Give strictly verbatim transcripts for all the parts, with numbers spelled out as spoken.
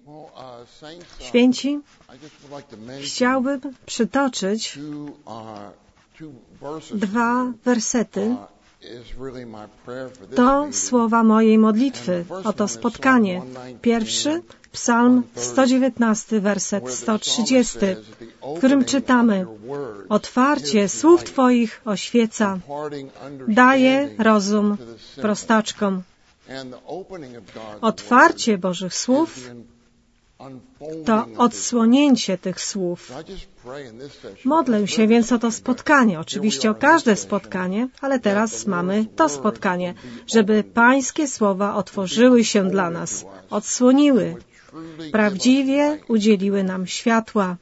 Święci, chciałbym przytoczyć dwa wersety. To słowa mojej modlitwy o to spotkanie. Pierwszy, Psalm sto dziewiętnasty, werset sto trzydziesty, w którym czytamy: otwarcie słów Twoich oświeca, daje rozum prostaczkom. Otwarcie Bożych słów to odsłonięcie tych słów. Modlę się więc o to spotkanie, oczywiście o każde spotkanie, ale teraz mamy to spotkanie, żeby Pańskie słowa otworzyły się dla nas, odsłoniły, prawdziwie udzieliły nam światła.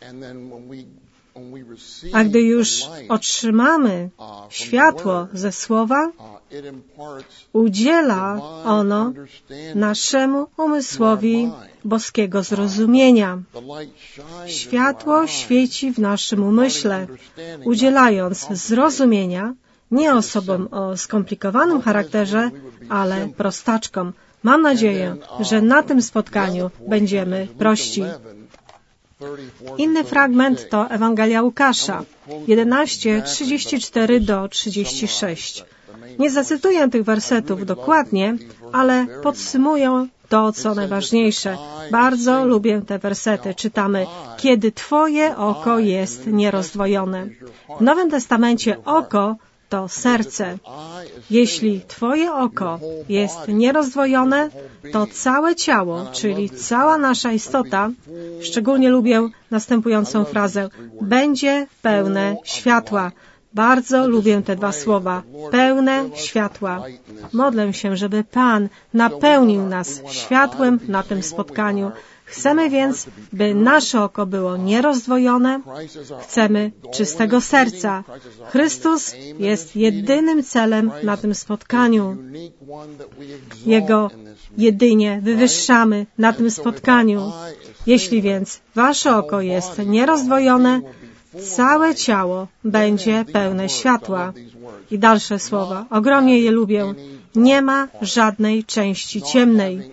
A gdy już otrzymamy światło ze słowa, udziela ono naszemu umysłowi boskiego zrozumienia. Światło świeci w naszym umyśle, udzielając zrozumienia nie osobom o skomplikowanym charakterze, ale prostaczkom. Mam nadzieję, że na tym spotkaniu będziemy prości. Inny fragment to Ewangelia Łukasza, jedenaście, trzydzieści cztery do trzydziestu sześciu. Nie zacytuję tych wersetów dokładnie, ale podsumuję to, co najważniejsze. Bardzo lubię te wersety. Czytamy: kiedy Twoje oko jest nierozdwojone. W Nowym Testamencie oko to serce. Jeśli Twoje oko jest nierozdwojone, to całe ciało, czyli cała nasza istota, szczególnie lubię następującą frazę, będzie pełne światła. Bardzo lubię te dwa słowa. Pełne światła. Modlę się, żeby Pan napełnił nas światłem na tym spotkaniu. Chcemy więc, by nasze oko było nierozdwojone. Chcemy czystego serca. Chrystus jest jedynym celem na tym spotkaniu. Jego jedynie wywyższamy na tym spotkaniu. Jeśli więc wasze oko jest nierozdwojone, całe ciało będzie pełne światła. I dalsze słowa. Ogromnie je lubię. Nie ma żadnej części ciemnej.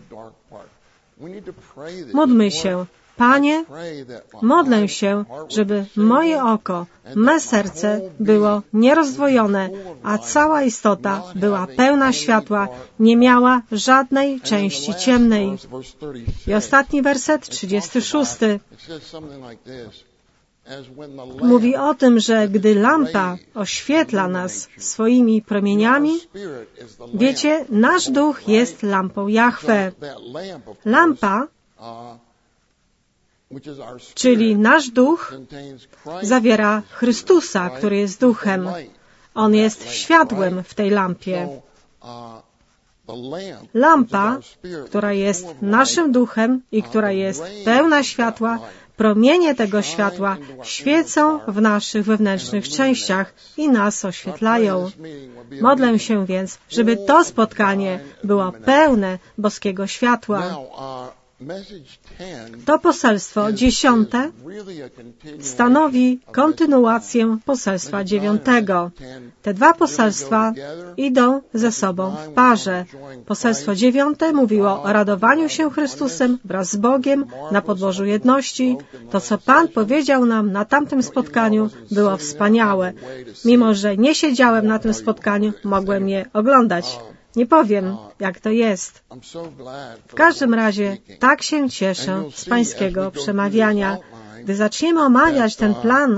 Módlmy się. Panie, modlę się, żeby moje oko, me serce było nierozdwojone, a cała istota była pełna światła, nie miała żadnej części ciemnej. I ostatni werset, trzydziesty szósty. Mówi o tym, że gdy lampa oświetla nas swoimi promieniami, wiecie, nasz duch jest lampą Jahwe. Lampa, czyli nasz duch, zawiera Chrystusa, który jest duchem. On jest światłem w tej lampie. Lampa, która jest naszym duchem i która jest pełna światła, promienie tego światła świecą w naszych wewnętrznych częściach i nas oświetlają. Modlę się więc, żeby to spotkanie było pełne boskiego światła. To poselstwo dziesiąte stanowi kontynuację poselstwa dziewiątego. Te dwa poselstwa idą ze sobą w parze. Poselstwo dziewiąte mówiło o radowaniu się Chrystusem wraz z Bogiem na podłożu jedności. To, co Pan powiedział nam na tamtym spotkaniu, było wspaniałe. Mimo że nie siedziałem na tym spotkaniu, mogłem je oglądać. Nie powiem, jak to jest. W każdym razie tak się cieszę z Pańskiego przemawiania. Gdy zaczniemy omawiać ten plan,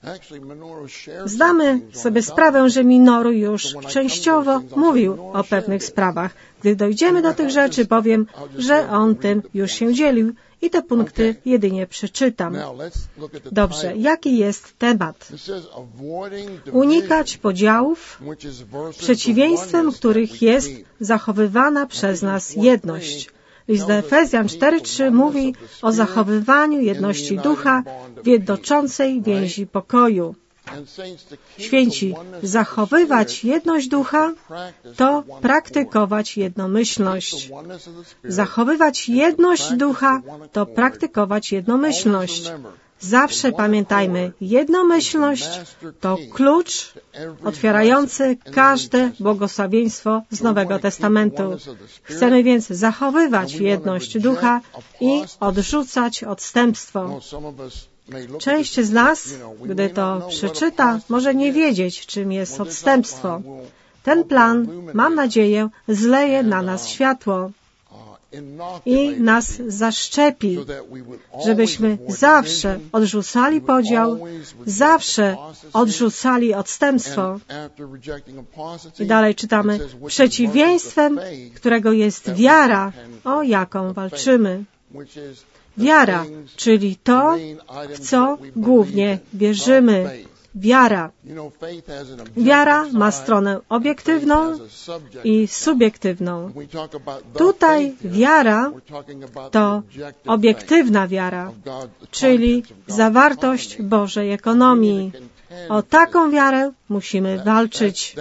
zdamy sobie sprawę, że Minoru już częściowo mówił o pewnych sprawach. Gdy dojdziemy do tych rzeczy, powiem, że on tym już się dzielił i te punkty jedynie przeczytam. Dobrze, jaki jest temat? Unikać podziałów, przeciwieństwem których jest zachowywana przez nas jedność. List do Efezjan cztery trzy mówi o zachowywaniu jedności ducha w jednoczącej więzi pokoju. Święci, zachowywać jedność ducha to praktykować jednomyślność. Zachowywać jedność ducha to praktykować jednomyślność. Zawsze pamiętajmy, jednomyślność to klucz otwierający każde błogosławieństwo z Nowego Testamentu. Chcemy więc zachowywać jedność ducha i odrzucać odstępstwo. Część z nas, gdy to przeczyta, może nie wiedzieć, czym jest odstępstwo. Ten plan, mam nadzieję, zleje na nas światło i nas zaszczepi, żebyśmy zawsze odrzucali podział, zawsze odrzucali odstępstwo. I dalej czytamy, przeciwieństwem którego jest wiara, o jaką walczymy. Wiara, czyli to, w co głównie wierzymy. Wiara. Wiara ma stronę obiektywną i subiektywną. Tutaj wiara to obiektywna wiara, czyli zawartość Bożej ekonomii. O taką wiarę musimy walczyć.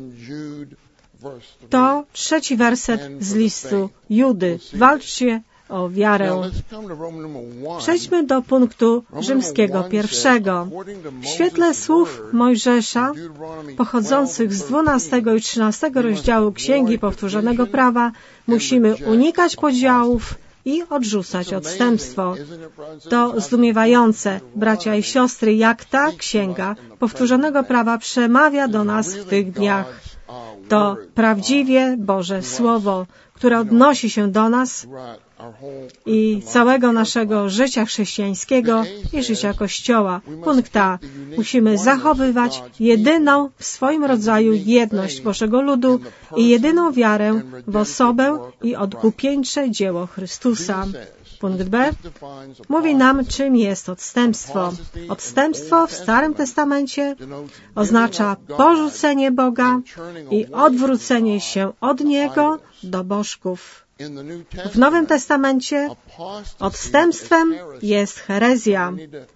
To trzeci werset z listu Judy. Walczcie o wiarę. Przejdźmy do punktu rzymskiego pierwszego. W świetle słów Mojżesza, pochodzących z dwunastego i trzynastego rozdziału Księgi Powtórzonego Prawa, musimy unikać podziałów i odrzucać odstępstwo. To zdumiewające, bracia i siostry, jak ta Księga Powtórzonego Prawa przemawia do nas w tych dniach. To prawdziwie Boże Słowo, które odnosi się do nas i całego naszego życia chrześcijańskiego i życia Kościoła. Punkt A. Musimy zachowywać jedyną w swoim rodzaju jedność Bożego ludu i jedyną wiarę w osobę i odkupieńcze dzieło Chrystusa. Punkt B mówi nam, czym jest odstępstwo. Odstępstwo w Starym Testamencie oznacza porzucenie Boga i odwrócenie się od Niego do bożków. W Nowym Testamencie odstępstwem jest herezja.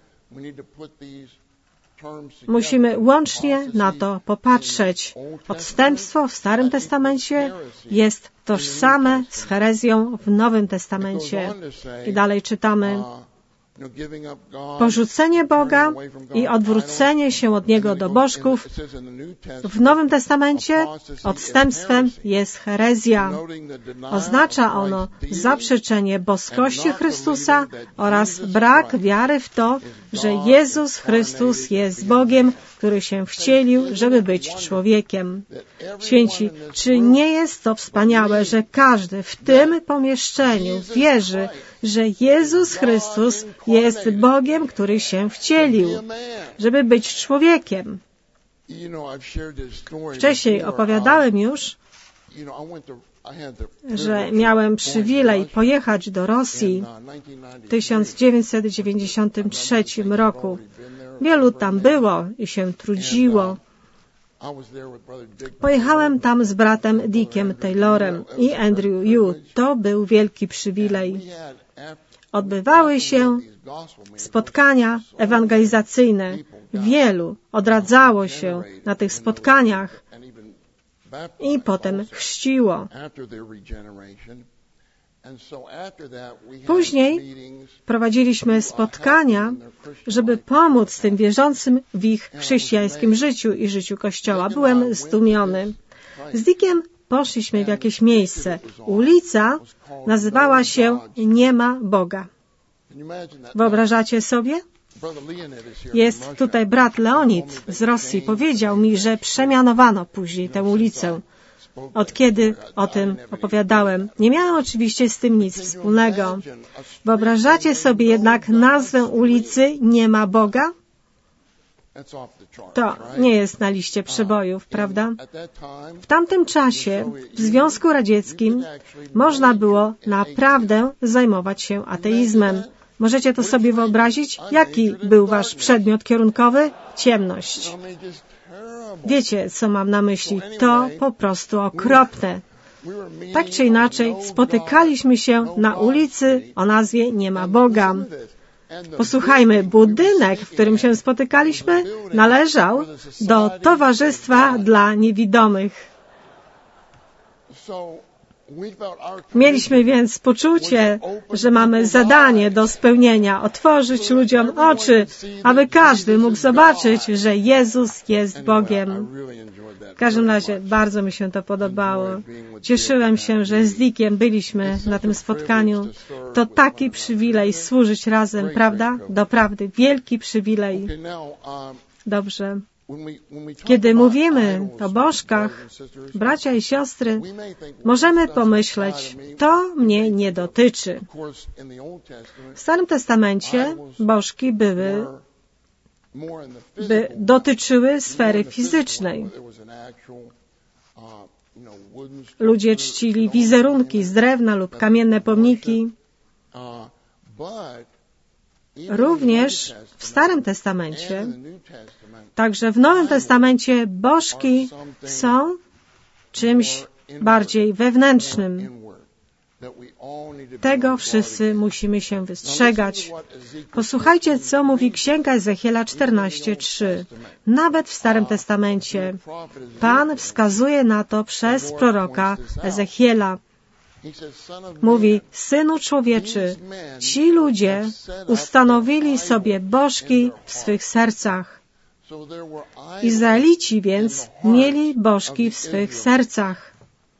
Musimy łącznie na to popatrzeć. Odstępstwo w Starym Testamencie jest tożsame z herezją w Nowym Testamencie. I dalej czytamy: porzucenie Boga i odwrócenie się od Niego do bożków. W Nowym Testamencie odstępstwem jest herezja. Oznacza ono zaprzeczenie boskości Chrystusa oraz brak wiary w to, że Jezus Chrystus jest Bogiem, który się wcielił, żeby być człowiekiem. Święci, czy nie jest to wspaniałe, że każdy w tym pomieszczeniu wierzy, że Jezus Chrystus jest Bogiem, który się wcielił, żeby być człowiekiem? Wcześniej opowiadałem już, że miałem przywilej pojechać do Rosji w tysiąc dziewięćset dziewięćdziesiątym trzecim roku. Wielu tam było i się trudziło. Pojechałem tam z bratem Dickiem Taylorem i Andrew Yu. To był wielki przywilej. Odbywały się spotkania ewangelizacyjne. Wielu odradzało się na tych spotkaniach i potem chrzciło. Później prowadziliśmy spotkania, żeby pomóc tym wierzącym w ich chrześcijańskim życiu i życiu Kościoła. Byłem zdumiony. Z Dickiem poszliśmy w jakieś miejsce. Ulica nazywała się Nie ma Boga. Wyobrażacie sobie? Jest tutaj brat Leonid z Rosji. Powiedział mi, że przemianowano później tę ulicę. Od kiedy o tym opowiadałem. Nie miałem oczywiście z tym nic wspólnego. Wyobrażacie sobie jednak nazwę ulicy Nie ma Boga? To nie jest na liście przebojów, prawda? W tamtym czasie w Związku Radzieckim można było naprawdę zajmować się ateizmem. Możecie to sobie wyobrazić? Jaki był wasz przedmiot kierunkowy? Ciemność. Wiecie, co mam na myśli? To po prostu okropne. Tak czy inaczej, spotykaliśmy się na ulicy o nazwie Nie ma Boga. Posłuchajmy, budynek, w którym się spotykaliśmy, należał do Towarzystwa dla Niewidomych. Mieliśmy więc poczucie, że mamy zadanie do spełnienia, otworzyć ludziom oczy, aby każdy mógł zobaczyć, że Jezus jest Bogiem. W każdym razie bardzo mi się to podobało. Cieszyłem się, że z Dickiem byliśmy na tym spotkaniu. To taki przywilej służyć razem, prawda? Doprawdy, wielki przywilej. Dobrze. Kiedy mówimy o bożkach, bracia i siostry, możemy pomyśleć, to mnie nie dotyczy. W Starym Testamencie bożki były, by dotyczyły sfery fizycznej. Ludzie czcili wizerunki z drewna lub kamienne pomniki. Również w Starym Testamencie, także w Nowym Testamencie bożki są czymś bardziej wewnętrznym. Tego wszyscy musimy się wystrzegać. Posłuchajcie, co mówi Księga Ezechiela czternaście trzy. Nawet w Starym Testamencie Pan wskazuje na to przez proroka Ezechiela. Mówi, Synu człowieczy, ci ludzie ustanowili sobie bożki w swych sercach. Izraelici więc mieli bożki w swych sercach.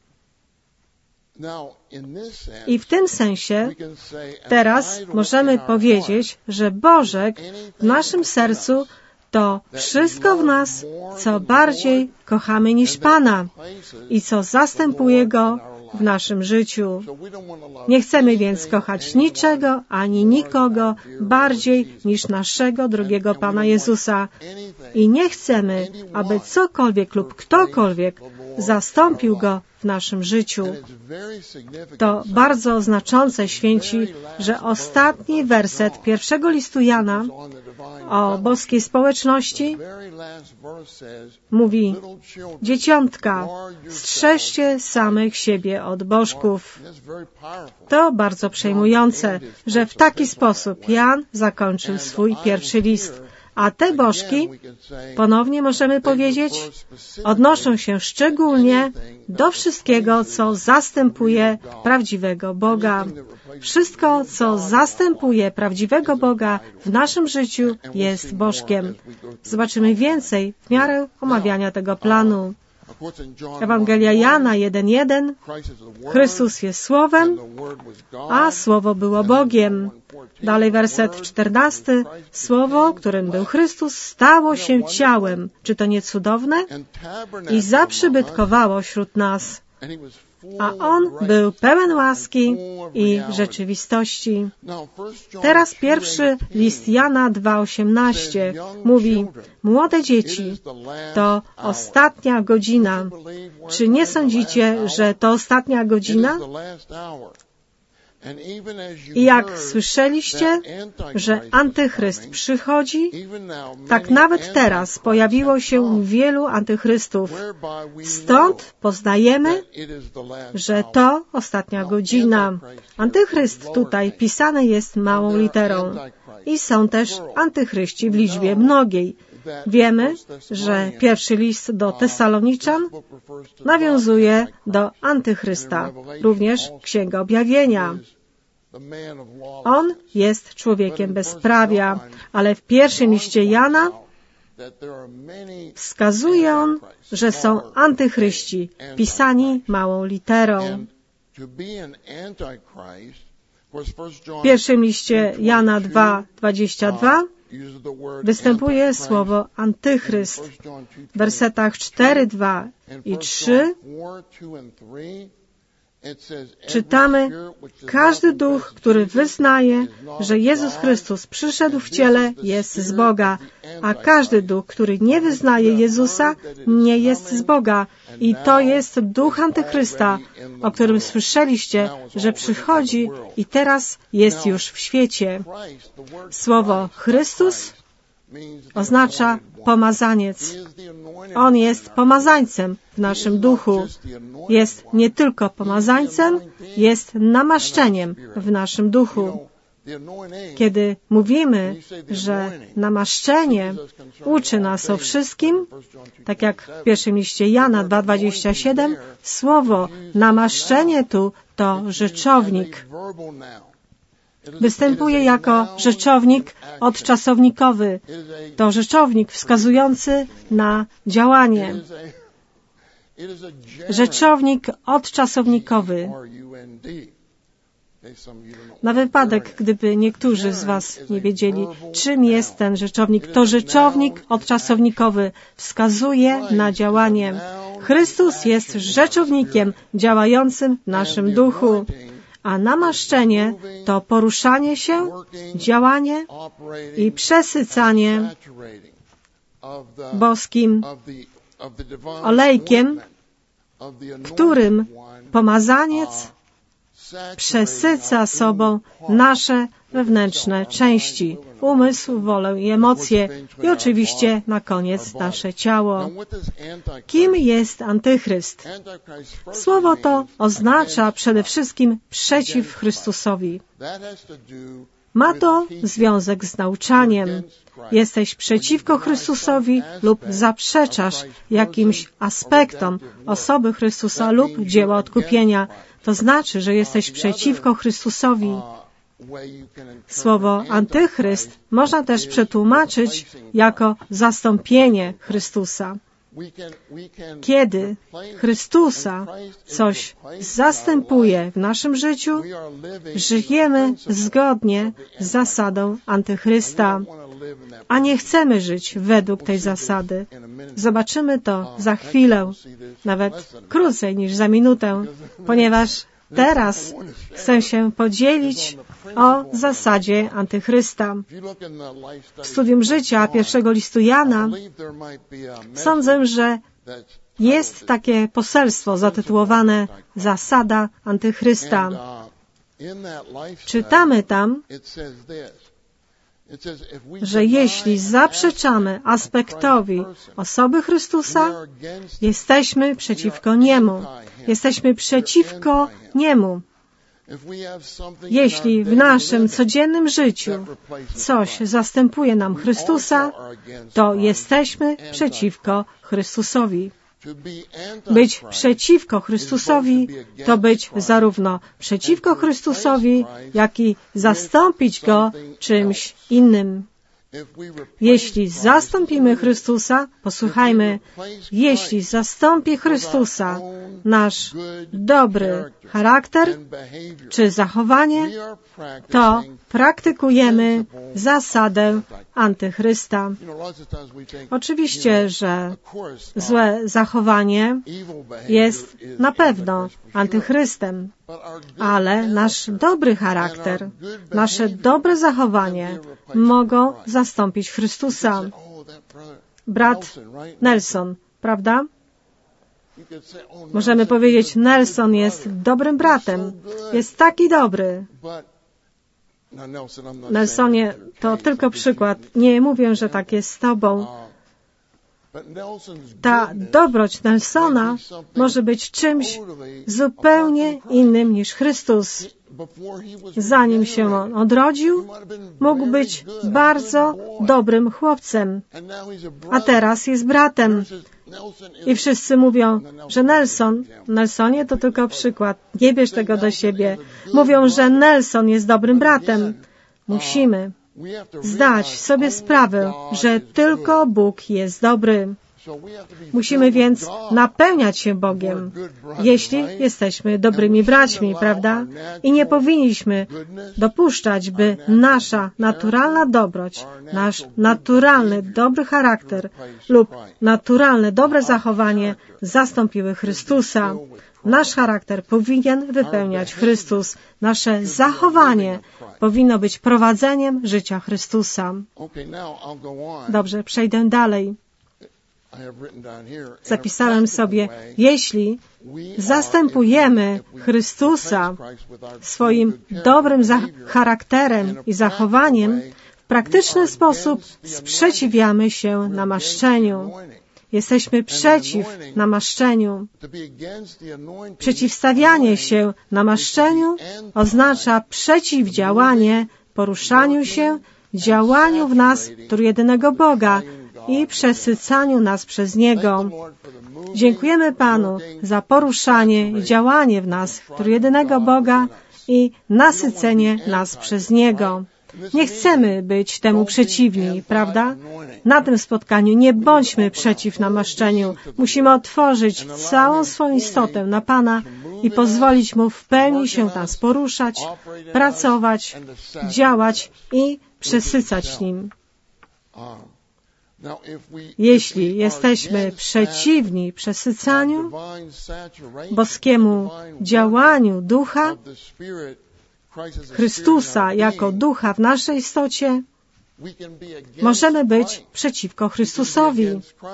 I w tym sensie teraz możemy powiedzieć, że bożek w naszym sercu to wszystko w nas, co bardziej kochamy niż Pana i co zastępuje Go w naszym życiu. Nie chcemy więc kochać niczego ani nikogo bardziej niż naszego drogiego Pana Jezusa. I nie chcemy, aby cokolwiek lub ktokolwiek zastąpił Go w naszym życiu. To bardzo znaczące, święci, że ostatni werset pierwszego listu Jana o boskiej społeczności mówi: dzieciątka, strzeżcie samych siebie od bożków. To bardzo przejmujące, że w taki sposób Jan zakończył swój pierwszy list. A te bożki, ponownie możemy powiedzieć, odnoszą się szczególnie do wszystkiego, co zastępuje prawdziwego Boga. Wszystko, co zastępuje prawdziwego Boga w naszym życiu, jest bożkiem. Zobaczymy więcej w miarę omawiania tego planu. Ewangelia Jana jeden jeden. Chrystus jest Słowem, a Słowo było Bogiem. Dalej werset czternasty. Słowo, którym był Chrystus, stało się ciałem. Czy to nie cudowne? I zaprzybytkowało wśród nas. A On był pełen łaski i rzeczywistości. Teraz pierwszy list Jana dwa osiemnaście mówi: młode dzieci, to ostatnia godzina. Czy nie sądzicie, że to ostatnia godzina? I jak słyszeliście, że Antychryst przychodzi, tak nawet teraz pojawiło się wielu antychrystów. Stąd poznajemy, że to ostatnia godzina. Antychryst tutaj pisany jest małą literą. I są też antychryści w liczbie mnogiej. Wiemy, że pierwszy list do Tesaloniczan nawiązuje do Antychrysta, również Księga Objawienia. On jest człowiekiem bezprawia, ale w pierwszym liście Jana wskazuje on, że są antychryści, pisani małą literą. W pierwszym liście Jana dwa dwadzieścia dwa występuje słowo antychryst. W wersetach cztery, dwa i trzy czytamy: każdy duch, który wyznaje, że Jezus Chrystus przyszedł w ciele, jest z Boga, a każdy duch, który nie wyznaje Jezusa, nie jest z Boga. I to jest duch Antychrysta, o którym słyszeliście, że przychodzi i teraz jest już w świecie. Słowo Chrystus oznacza pomazaniec. On jest pomazańcem w naszym duchu. Jest nie tylko pomazańcem, jest namaszczeniem w naszym duchu. Kiedy mówimy, że namaszczenie uczy nas o wszystkim, tak jak w pierwszym liście Jana dwa dwadzieścia siedem, słowo namaszczenie tu to rzeczownik. Występuje jako rzeczownik odczasownikowy. To rzeczownik wskazujący na działanie. Rzeczownik odczasownikowy. Na wypadek, gdyby niektórzy z Was nie wiedzieli, czym jest ten rzeczownik, to rzeczownik odczasownikowy wskazuje na działanie. Chrystus jest rzeczownikiem działającym w naszym duchu, a namaszczenie to poruszanie się, działanie i przesycanie boskim olejkiem, którym pomazaniec przesyca sobą nasze wewnętrzne części, umysł, wolę i emocje i oczywiście na koniec nasze ciało. Kim jest Antychryst? Słowo to oznacza przede wszystkim przeciw Chrystusowi. Ma to związek z nauczaniem. Jesteś przeciwko Chrystusowi lub zaprzeczasz jakimś aspektom osoby Chrystusa lub dzieła odkupienia. To znaczy, że jesteś przeciwko Chrystusowi. Słowo antychryst można też przetłumaczyć jako zastąpienie Chrystusa. Kiedy Chrystusa coś zastępuje w naszym życiu, żyjemy zgodnie z zasadą Antychrysta, a nie chcemy żyć według tej zasady. Zobaczymy to za chwilę, nawet krócej niż za minutę, ponieważ teraz chcę się podzielić o zasadzie Antychrysta. W studium życia pierwszego listu Jana sądzę, że jest takie poselstwo zatytułowane Zasada Antychrysta. Czytamy tam, że jeśli zaprzeczamy aspektowi osoby Chrystusa, jesteśmy przeciwko Niemu. Jesteśmy przeciwko Niemu. Jeśli w naszym codziennym życiu coś zastępuje nam Chrystusa, to jesteśmy przeciwko Chrystusowi. Być przeciwko Chrystusowi to być zarówno przeciwko Chrystusowi, jak i zastąpić Go czymś innym. Jeśli zastąpimy Chrystusa, posłuchajmy, jeśli zastąpi Chrystusa nasz dobry charakter czy zachowanie, to praktykujemy zasadę Antychrysta. Oczywiście, że złe zachowanie jest na pewno Antychrystem, ale nasz dobry charakter, nasze dobre zachowanie mogą zastąpić Chrystusa. Brat Nelson, prawda? Możemy powiedzieć, Nelson jest dobrym bratem. Jest taki dobry. Nelsonie, to tylko przykład. Nie mówię, że tak jest z Tobą. Ta dobroć Nelsona może być czymś zupełnie innym niż Chrystus. Zanim się on odrodził, mógł być bardzo dobrym chłopcem, a teraz jest bratem. I wszyscy mówią, że Nelson, Nelsonie to tylko przykład, nie bierz tego do siebie. Mówią, że Nelson jest dobrym bratem. Musimy zdać sobie sprawę, że tylko Bóg jest dobry. Musimy więc napełniać się Bogiem, jeśli jesteśmy dobrymi braćmi, prawda? I nie powinniśmy dopuszczać, by nasza naturalna dobroć, nasz naturalny dobry charakter lub naturalne dobre zachowanie zastąpiły Chrystusa. Nasz charakter powinien wypełniać Chrystus. Nasze zachowanie powinno być prowadzeniem życia Chrystusa. Dobrze, przejdę dalej. Zapisałem sobie, jeśli zastępujemy Chrystusa swoim dobrym charakterem i zachowaniem, w praktyczny sposób sprzeciwiamy się namaszczeniu. Jesteśmy przeciw namaszczeniu. Przeciwstawianie się namaszczeniu oznacza przeciwdziałanie poruszaniu się, działaniu w nas trójjedynego Boga i przesycaniu nas przez Niego. Dziękujemy Panu za poruszanie i działanie w nas trójjedynego Boga i nasycenie nas przez Niego. Nie chcemy być temu przeciwni, prawda? Na tym spotkaniu nie bądźmy przeciw namaszczeniu. Musimy otworzyć całą swoją istotę na Pana i pozwolić Mu w pełni się nas poruszać, pracować, działać i przesycać Nim. Jeśli jesteśmy przeciwni przesycaniu, boskiemu działaniu Ducha, Chrystusa jako Ducha w naszej istocie, możemy być przeciwko Chrystusowi.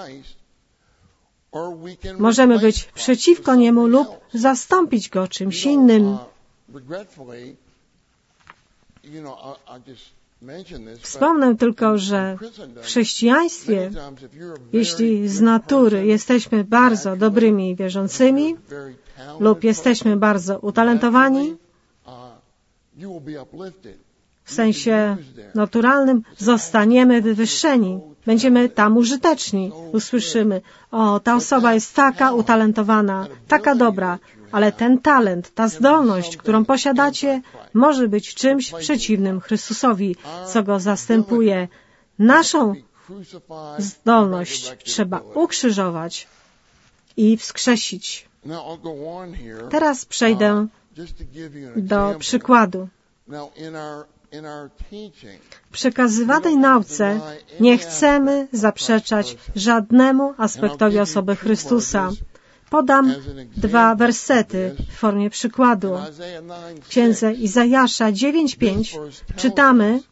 Możemy być przeciwko Niemu lub zastąpić Go czymś innym. Wspomnę tylko, że w chrześcijaństwie, jeśli z natury jesteśmy bardzo dobrymi wierzącymi lub jesteśmy bardzo utalentowani, w sensie naturalnym, zostaniemy wywyższeni. Będziemy tam użyteczni. Usłyszymy, o, ta osoba jest taka utalentowana, taka dobra, ale ten talent, ta zdolność, którą posiadacie, może być czymś przeciwnym Chrystusowi, co Go zastępuje. Naszą zdolność trzeba ukrzyżować i wskrzesić. Teraz przejdę do przykładu. W przekazywanej nauce nie chcemy zaprzeczać żadnemu aspektowi osoby Chrystusa. Podam dwa wersety w formie przykładu. W Księdze Izajasza dziewięć pięć czytamy,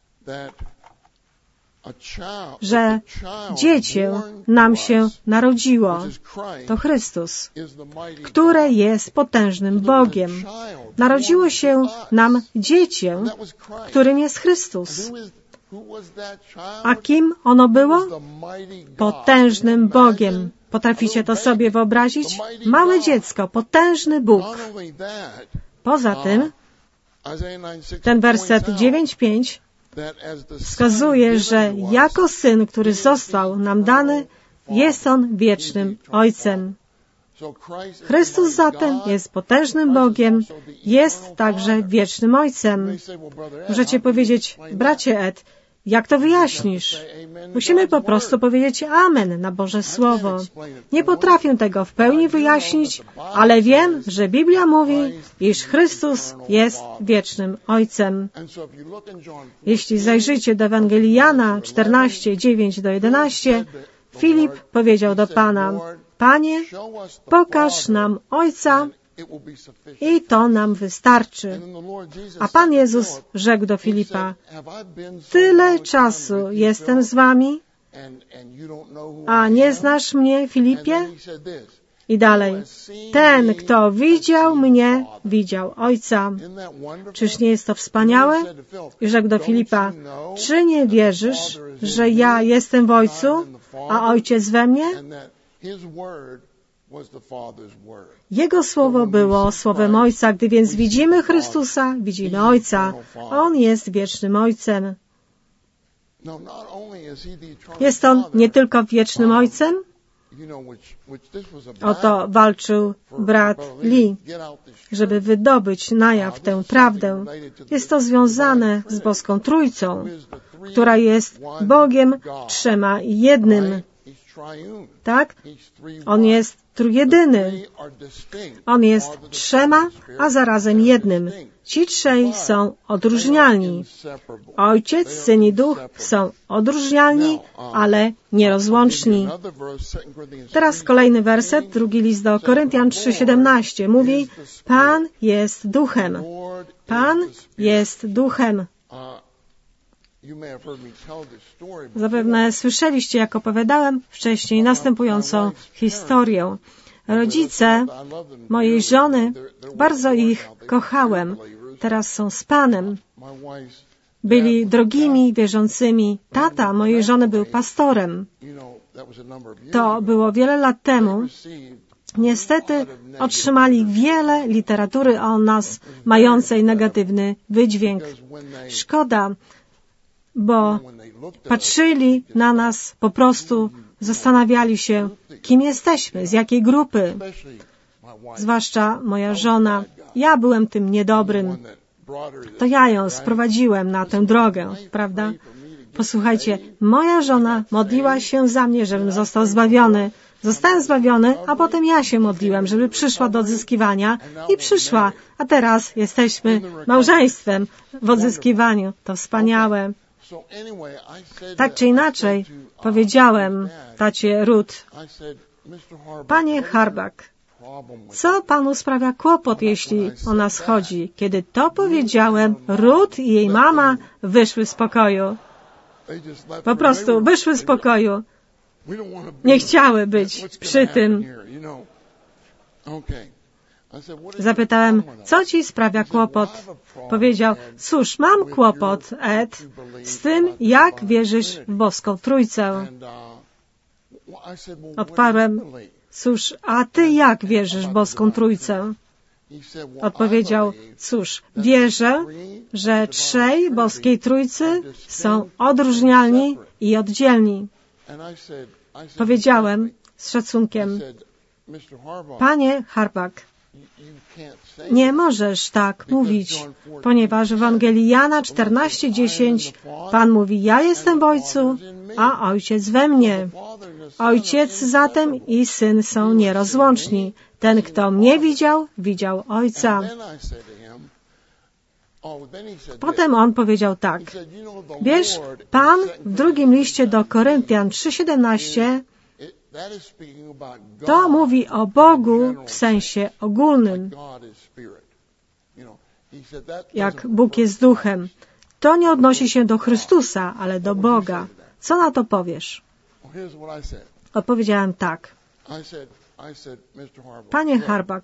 że dziecię nam się narodziło, to Chrystus, które jest potężnym Bogiem. Narodziło się nam dziecię, którym jest Chrystus. A kim ono było? Potężnym Bogiem. Potraficie to sobie wyobrazić? Małe dziecko, potężny Bóg. Poza tym, ten werset dziewięć pięć wskazuje, że jako Syn, który został nam dany, jest On wiecznym Ojcem. Chrystus zatem jest potężnym Bogiem, jest także wiecznym Ojcem. Możecie powiedzieć, bracie Ed, jak to wyjaśnisz? Musimy po prostu powiedzieć amen na Boże Słowo. Nie potrafię tego w pełni wyjaśnić, ale wiem, że Biblia mówi, iż Chrystus jest wiecznym Ojcem. Jeśli zajrzycie do Ewangelii Jana czternaście, dziewięć do jedenaście, Filip powiedział do Pana, Panie, pokaż nam Ojca i to nam wystarczy. A Pan Jezus rzekł do Filipa, tyle czasu jestem z wami, a nie znasz mnie, Filipie? I dalej, ten, kto widział mnie, widział Ojca. Czyż nie jest to wspaniałe? I rzekł do Filipa, czy nie wierzysz, że ja jestem w Ojcu, a Ojciec we mnie? Jego słowo było słowem Ojca. Gdy więc widzimy Chrystusa, widzimy Ojca. On jest wiecznym Ojcem. Jest On nie tylko wiecznym Ojcem? O to walczył brat Lee, żeby wydobyć na jaw tę prawdę. Jest to związane z boską Trójcą, która jest Bogiem trzema i jednym. Tak? On jest trójjedyny. On jest trzema, a zarazem jednym. Ci trzej są odróżnialni. Ojciec, Syn i Duch są odróżnialni, ale nierozłączni. Teraz kolejny werset, drugi list do Koryntian trzy siedemnaście. Mówi, Pan jest Duchem. Pan jest Duchem. Zapewne słyszeliście, jak opowiadałem wcześniej następującą historię. Rodzice mojej żony, bardzo ich kochałem. Teraz są z Panem. Byli drogimi, wierzącymi. Tata mojej żony był pastorem. To było wiele lat temu, niestety otrzymali wiele literatury o nas mającej negatywny wydźwięk. Szkoda, bo patrzyli na nas, po prostu zastanawiali się, kim jesteśmy, z jakiej grupy. Zwłaszcza moja żona. Ja byłem tym niedobrym. To ja ją sprowadziłem na tę drogę, prawda? Posłuchajcie, moja żona modliła się za mnie, żebym został zbawiony. Zostałem zbawiony, a potem ja się modliłem, żeby przyszła do odzyskiwania i przyszła. A teraz jesteśmy małżeństwem w odzyskiwaniu. To wspaniałe. Tak czy inaczej, powiedziałem tacie Ruth, panie Harbach, co panu sprawia kłopot, jeśli o nas chodzi? Kiedy to powiedziałem, Ruth i jej mama wyszły z pokoju. Po prostu wyszły z pokoju. Nie chciały być przy tym. Zapytałem, co ci sprawia kłopot? Powiedział, cóż, mam kłopot, Ed, z tym, jak wierzysz w boską Trójcę. Odparłem, cóż, a ty jak wierzysz w boską Trójcę? Odpowiedział, cóż, wierzę, że trzej boskiej Trójcy są odróżnialni i oddzielni. Powiedziałem z szacunkiem, panie Harbach, nie możesz tak mówić, ponieważ w Ewangelii Jana czternaście dziesięć Pan mówi, ja jestem w Ojcu, a Ojciec we mnie. Ojciec zatem i Syn są nierozłączni. Ten, kto mnie widział, widział Ojca. Potem on powiedział tak, wiesz, Pan w drugim liście do Koryntian trzy siedemnaście to mówi o Bogu w sensie ogólnym. Jak Bóg jest duchem. To nie odnosi się do Chrystusa, ale do Boga. Co na to powiesz? Odpowiedziałem tak. Panie Harbach,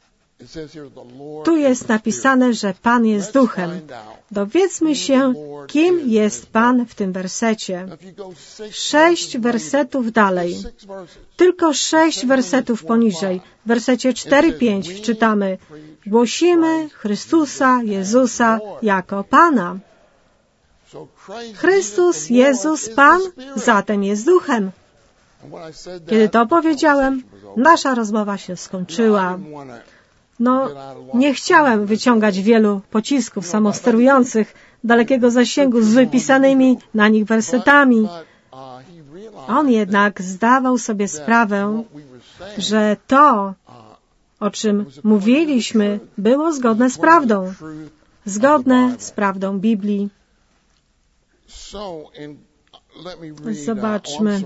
tu jest napisane, że Pan jest duchem. Dowiedzmy się, kim jest Pan w tym wersecie. Sześć wersetów dalej. Tylko sześć wersetów poniżej. W wersecie cztery pięć czytamy: głosimy Chrystusa, Jezusa jako Pana. Chrystus, Jezus, Pan, zatem jest duchem. Kiedy to powiedziałem, nasza rozmowa się skończyła. No, nie chciałem wyciągać wielu pocisków samosterujących dalekiego zasięgu z wypisanymi na nich wersetami. On jednak zdawał sobie sprawę, że to, o czym mówiliśmy, było zgodne z prawdą. Zgodne z prawdą Biblii. Zobaczmy.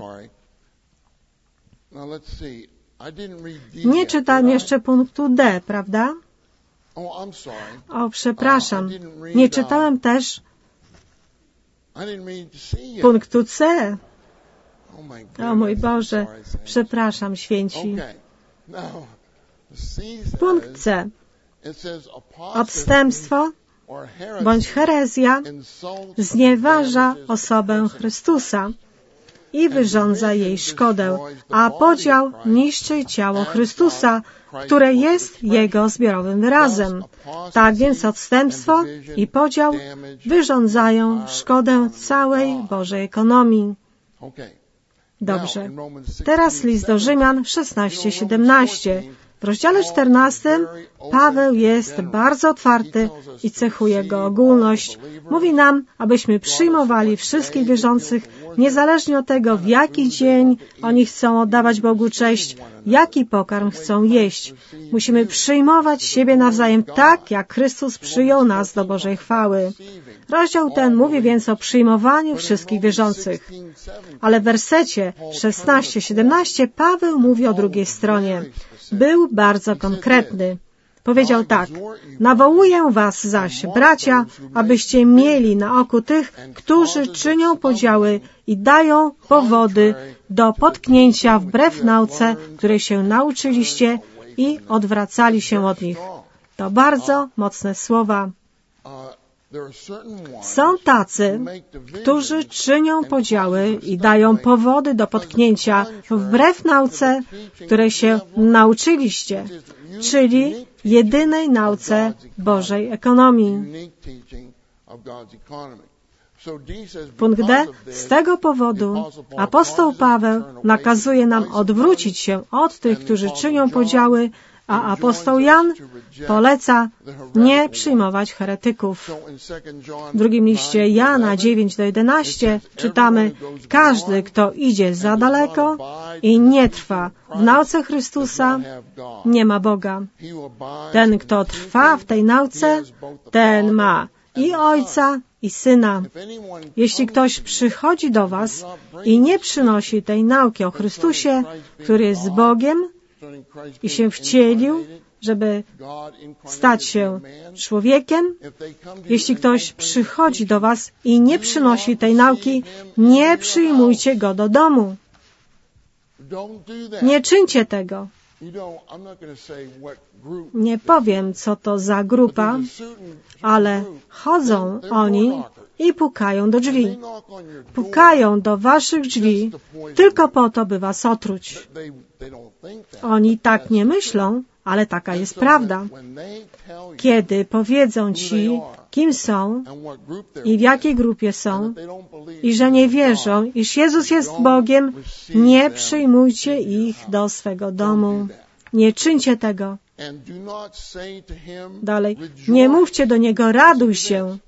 Nie czytam jeszcze punktu D, prawda? O, przepraszam. Nie czytałem też punktu C. O mój Boże, przepraszam, święci. Punkt C. Odstępstwo bądź herezja znieważa osobę Chrystusa i wyrządza jej szkodę, a podział niszczy ciało Chrystusa, które jest Jego zbiorowym wyrazem. Tak więc odstępstwo i podział wyrządzają szkodę całej Bożej ekonomii. Dobrze. Teraz list do Rzymian szesnaście siedemnaście. W rozdziale czternastym Paweł jest bardzo otwarty i cechuje go ogólność. Mówi nam, abyśmy przyjmowali wszystkich wierzących, niezależnie od tego, w jaki dzień oni chcą oddawać Bogu cześć, jaki pokarm chcą jeść. Musimy przyjmować siebie nawzajem tak, jak Chrystus przyjął nas do Bożej chwały. Rozdział ten mówi więc o przyjmowaniu wszystkich wierzących. Ale w wersecie szesnaście siedemnaście Paweł mówi o drugiej stronie. Był bardzo konkretny. Powiedział tak: nawołuję was zaś, bracia, abyście mieli na oku tych, którzy czynią podziały i dają powody do potknięcia wbrew nauce, której się nauczyliście i odwracali się od nich. To bardzo mocne słowa. Są tacy, którzy czynią podziały i dają powody do potknięcia wbrew nauce, której się nauczyliście, czyli jedynej nauce Bożej ekonomii. Punkt D. Z tego powodu apostoł Paweł nakazuje nam odwrócić się od tych, którzy czynią podziały, a apostoł Jan poleca nie przyjmować heretyków. W drugim liście Jana dziewięć do jedenastu czytamy: każdy, kto idzie za daleko i nie trwa w nauce Chrystusa, nie ma Boga. Ten, kto trwa w tej nauce, ten ma i Ojca, i Syna. Jeśli ktoś przychodzi do was i nie przynosi tej nauki o Chrystusie, który jest Bogiem i się wcielił, żeby stać się człowiekiem, jeśli ktoś przychodzi do was i nie przynosi tej nauki, nie przyjmujcie go do domu. Nie czyńcie tego. Nie powiem, co to za grupa, ale chodzą oni i pukają do drzwi. Pukają do waszych drzwi tylko po to, by was otruć. Oni tak nie myślą, ale taka jest prawda. Kiedy powiedzą ci, kim są i w jakiej grupie są i że nie wierzą, iż Jezus jest Bogiem, nie przyjmujcie ich do swego domu. Nie czyńcie tego. Dalej, nie mówcie do Niego, raduj się,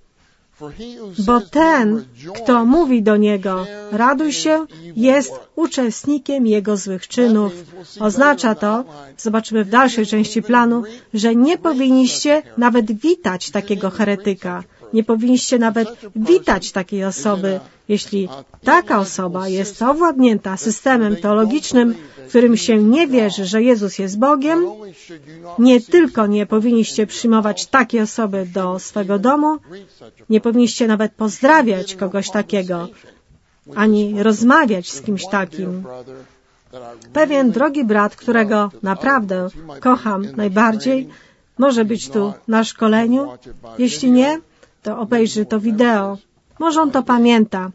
bo ten, kto mówi do Niego, raduj się, jest uczestnikiem Jego złych czynów. Oznacza to, zobaczymy w dalszej części planu, że nie powinniście nawet witać takiego heretyka. Nie powinniście nawet witać takiej osoby. Jeśli taka osoba jest owładnięta systemem teologicznym, w którym się nie wierzy, że Jezus jest Bogiem, nie tylko nie powinniście przyjmować takiej osoby do swego domu, nie powinniście nawet pozdrawiać kogoś takiego, ani rozmawiać z kimś takim. Pewien drogi brat, którego naprawdę kocham najbardziej, może być tu na szkoleniu. Jeśli nie, to obejrzy to wideo. Może on to pamięta.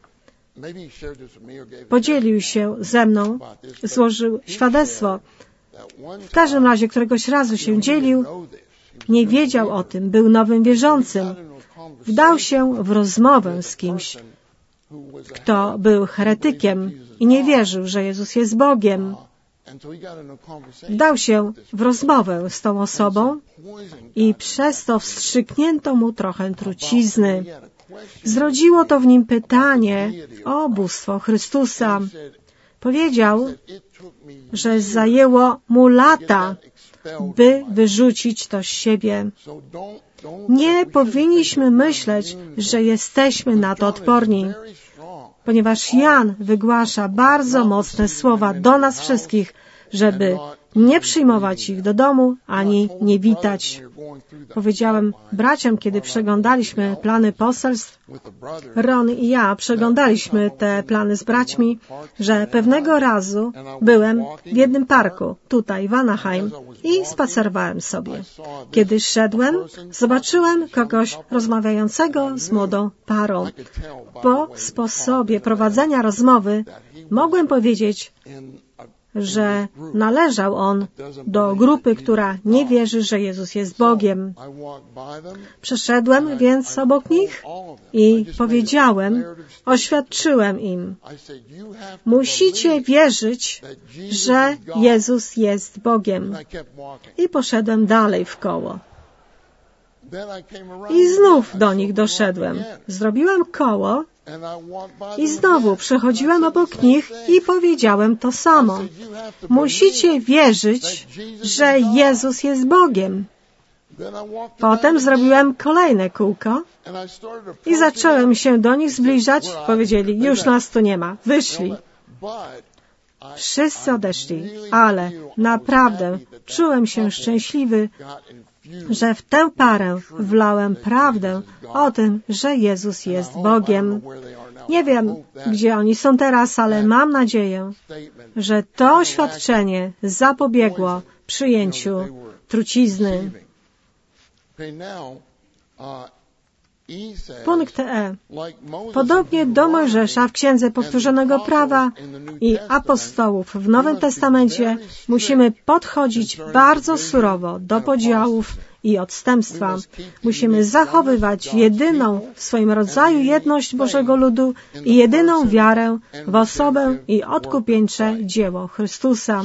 Podzielił się ze mną, złożył świadectwo. W każdym razie któregoś razu się dzielił, nie wiedział o tym, był nowym wierzącym. Wdał się w rozmowę z kimś, kto był heretykiem i nie wierzył, że Jezus jest Bogiem. Wdał się w rozmowę z tą osobą i przez to wstrzyknięto mu trochę trucizny. Zrodziło to w nim pytanie o bóstwo Chrystusa. Powiedział, że zajęło mu lata, by wyrzucić to z siebie. Nie powinniśmy myśleć, że jesteśmy na to odporni, ponieważ Jan wygłasza bardzo mocne słowa do nas wszystkich, żeby nie przyjmować ich do domu, ani nie witać. Powiedziałem braciom, kiedy przeglądaliśmy plany poselstw, Ron i ja przeglądaliśmy te plany z braćmi, że pewnego razu byłem w jednym parku, tutaj w Anaheim, i spacerowałem sobie. Kiedy szedłem, zobaczyłem kogoś rozmawiającego z młodą parą. Po sposobie prowadzenia rozmowy mogłem powiedzieć, że należał on do grupy, która nie wierzy, że Jezus jest Bogiem. Przeszedłem więc obok nich i powiedziałem, oświadczyłem im, musicie wierzyć, że Jezus jest Bogiem. I poszedłem dalej w koło. I znów do nich doszedłem. Zrobiłem koło i znowu przechodziłem obok nich i powiedziałem to samo. Musicie wierzyć, że Jezus jest Bogiem. Potem zrobiłem kolejne kółko i zacząłem się do nich zbliżać. Powiedzieli, już nas tu nie ma. Wyszli. Wszyscy odeszli, ale naprawdę czułem się szczęśliwy, że w tę parę wlałem prawdę o tym, że Jezus jest Bogiem. Nie wiem, gdzie oni są teraz, ale mam nadzieję, że to oświadczenie zapobiegło przyjęciu trucizny. Punkt E. Podobnie do Mojżesza w Księdze Powtórzonego Prawa i apostołów w Nowym Testamencie musimy podchodzić bardzo surowo do podziałów i odstępstwa. Musimy zachowywać jedyną w swoim rodzaju jedność Bożego ludu i jedyną wiarę w osobę i odkupieńcze dzieło Chrystusa.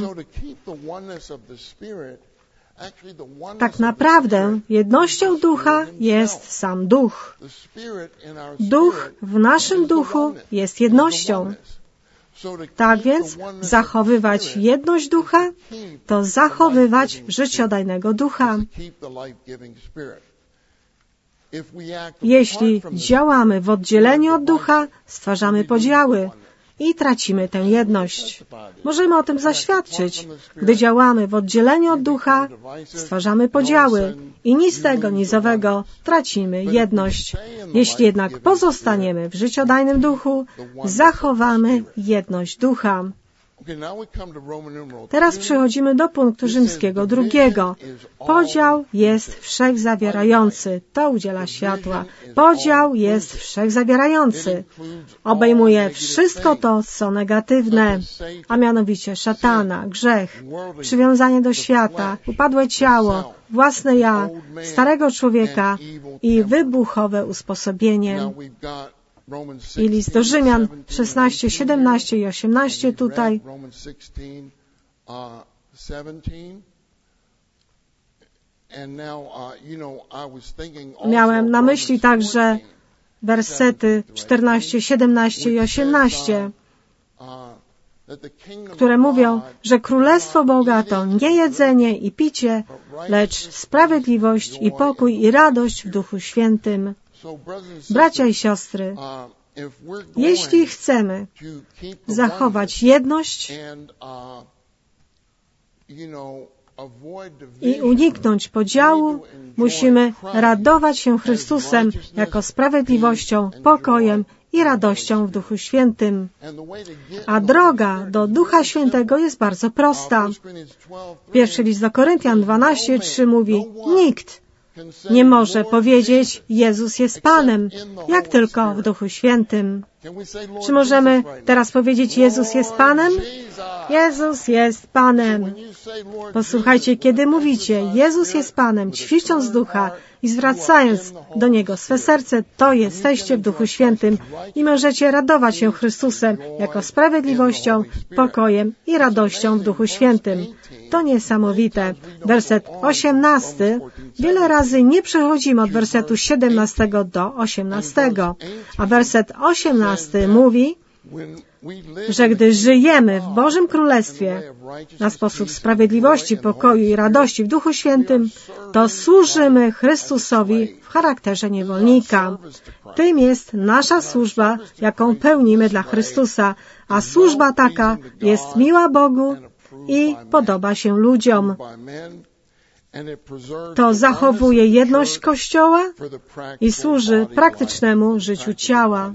Tak naprawdę jednością ducha jest sam duch. Duch w naszym duchu jest jednością. Tak więc zachowywać jedność ducha to zachowywać życiodajnego ducha. Jeśli działamy w oddzieleniu od ducha, stwarzamy podziały i tracimy tę jedność. Możemy o tym zaświadczyć. Gdy działamy w oddzieleniu od ducha, stwarzamy podziały i ni z tego, ni z owego tracimy jedność. Jeśli jednak pozostaniemy w życiodajnym duchu, zachowamy jedność ducha. Teraz przechodzimy do punktu rzymskiego drugiego. Podział jest wszechzawierający. To udziela światła. Podział jest wszechzawierający. Obejmuje wszystko to, co negatywne, a mianowicie szatana, grzech, przywiązanie do świata, upadłe ciało, własne ja, starego człowieka i wybuchowe usposobienie. I list do Rzymian szesnaście, siedemnaście i osiemnaście tutaj. Miałem na myśli także wersety czternaście, siedemnaście i osiemnaście, które mówią, że Królestwo Boga to nie jedzenie i picie, lecz sprawiedliwość i pokój i radość w Duchu Świętym. Bracia i siostry, jeśli chcemy zachować jedność i uniknąć podziału, musimy radować się Chrystusem jako sprawiedliwością, pokojem i radością w Duchu Świętym. A droga do Ducha Świętego jest bardzo prosta. Pierwszy list do Koryntian dwanaście, trzy mówi: nikt nie może powiedzieć, Jezus jest Panem, jak tylko w Duchu Świętym. Czy możemy teraz powiedzieć, Jezus jest Panem? Jezus jest Panem. Posłuchajcie, kiedy mówicie, Jezus jest Panem, ćwicząc ducha i zwracając do Niego swe serce, to jesteście w Duchu Świętym i możecie radować się Chrystusem jako sprawiedliwością, pokojem i radością w Duchu Świętym. To niesamowite. Werset osiemnasty. Wiele razy nie przechodzimy od wersetu siedemnastego do osiemnastego, a werset osiemnasty mówi, że gdy żyjemy w Bożym Królestwie na sposób sprawiedliwości, pokoju i radości w Duchu Świętym, to służymy Chrystusowi w charakterze niewolnika. Tym jest nasza służba, jaką pełnimy dla Chrystusa, a służba taka jest miła Bogu i podoba się ludziom. To zachowuje jedność Kościoła i służy praktycznemu życiu ciała.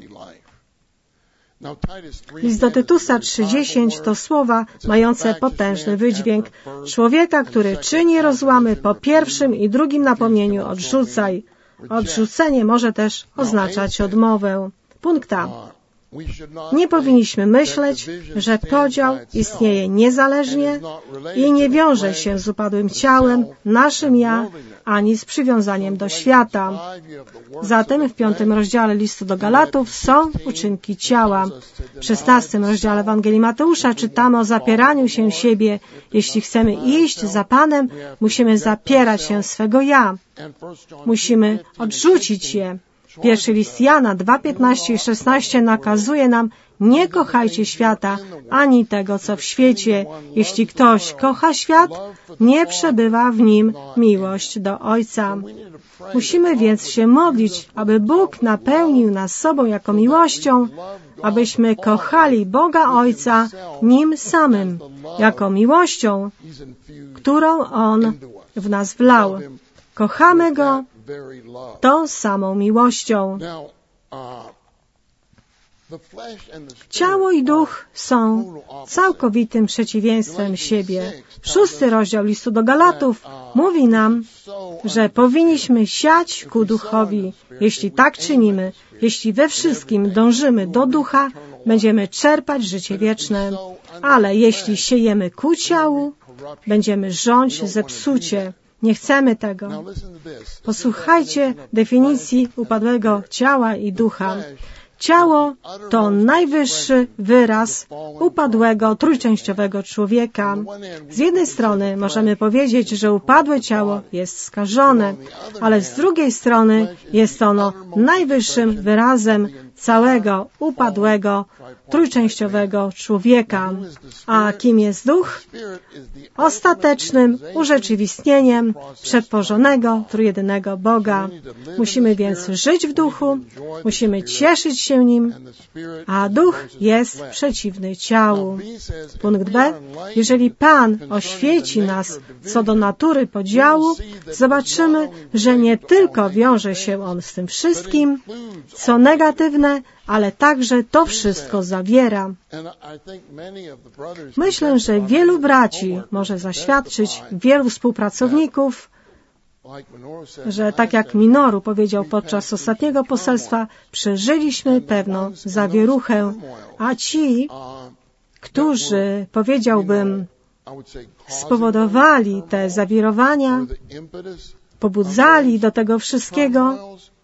List do Tytusa trzy dziesięć to słowa mające potężny wydźwięk. Człowieka, który czyni rozłamy po pierwszym i drugim napomnieniu, odrzucaj. Odrzucenie może też oznaczać odmowę. Punkt A. Nie powinniśmy myśleć, że podział istnieje niezależnie i nie wiąże się z upadłym ciałem, naszym ja, ani z przywiązaniem do świata. Zatem w piątym rozdziale listu do Galatów są uczynki ciała. W szesnastym rozdziale Ewangelii Mateusza czytamy o zapieraniu się siebie. Jeśli chcemy iść za Panem, musimy zapierać się swego ja. Musimy odrzucić je. Pierwszy list Jana dwa, piętnaście i szesnaście nakazuje nam: nie kochajcie świata, ani tego, co w świecie. Jeśli ktoś kocha świat, nie przebywa w nim miłość do Ojca. Musimy więc się modlić, aby Bóg napełnił nas sobą jako miłością, abyśmy kochali Boga Ojca nim samym, jako miłością, którą On w nas wlał. Kochamy Go tą samą miłością. Ciało i duch są całkowitym przeciwieństwem siebie. Szósty rozdział listu do Galatów Mówi nam, że powinniśmy siać ku duchowi. Jeśli tak czynimy, jeśli we wszystkim dążymy do ducha, będziemy czerpać życie wieczne. Ale jeśli siejemy ku ciału, będziemy rządzić zepsucie. Nie chcemy tego. Posłuchajcie definicji upadłego ciała i ducha. Ciało to najwyższy wyraz upadłego, trójczęściowego człowieka. Z jednej strony możemy powiedzieć, że upadłe ciało jest skażone, ale z drugiej strony jest ono najwyższym wyrazem całego upadłego, trójczęściowego człowieka. A kim jest duch? Ostatecznym urzeczywistnieniem przetworzonego, trójjedynego Boga. Musimy więc żyć w duchu, musimy cieszyć się nim, a duch jest przeciwny ciału. Punkt B. Jeżeli Pan oświeci nas co do natury podziału, zobaczymy, że nie tylko wiąże się on z tym wszystkim, co negatywne, ale także to wszystko zawiera. Myślę, że wielu braci może zaświadczyć, wielu współpracowników, że tak jak Minoru powiedział podczas ostatniego poselstwa, przeżyliśmy pewną zawieruchę, a ci, którzy, powiedziałbym, spowodowali te zawirowania, pobudzali do tego wszystkiego,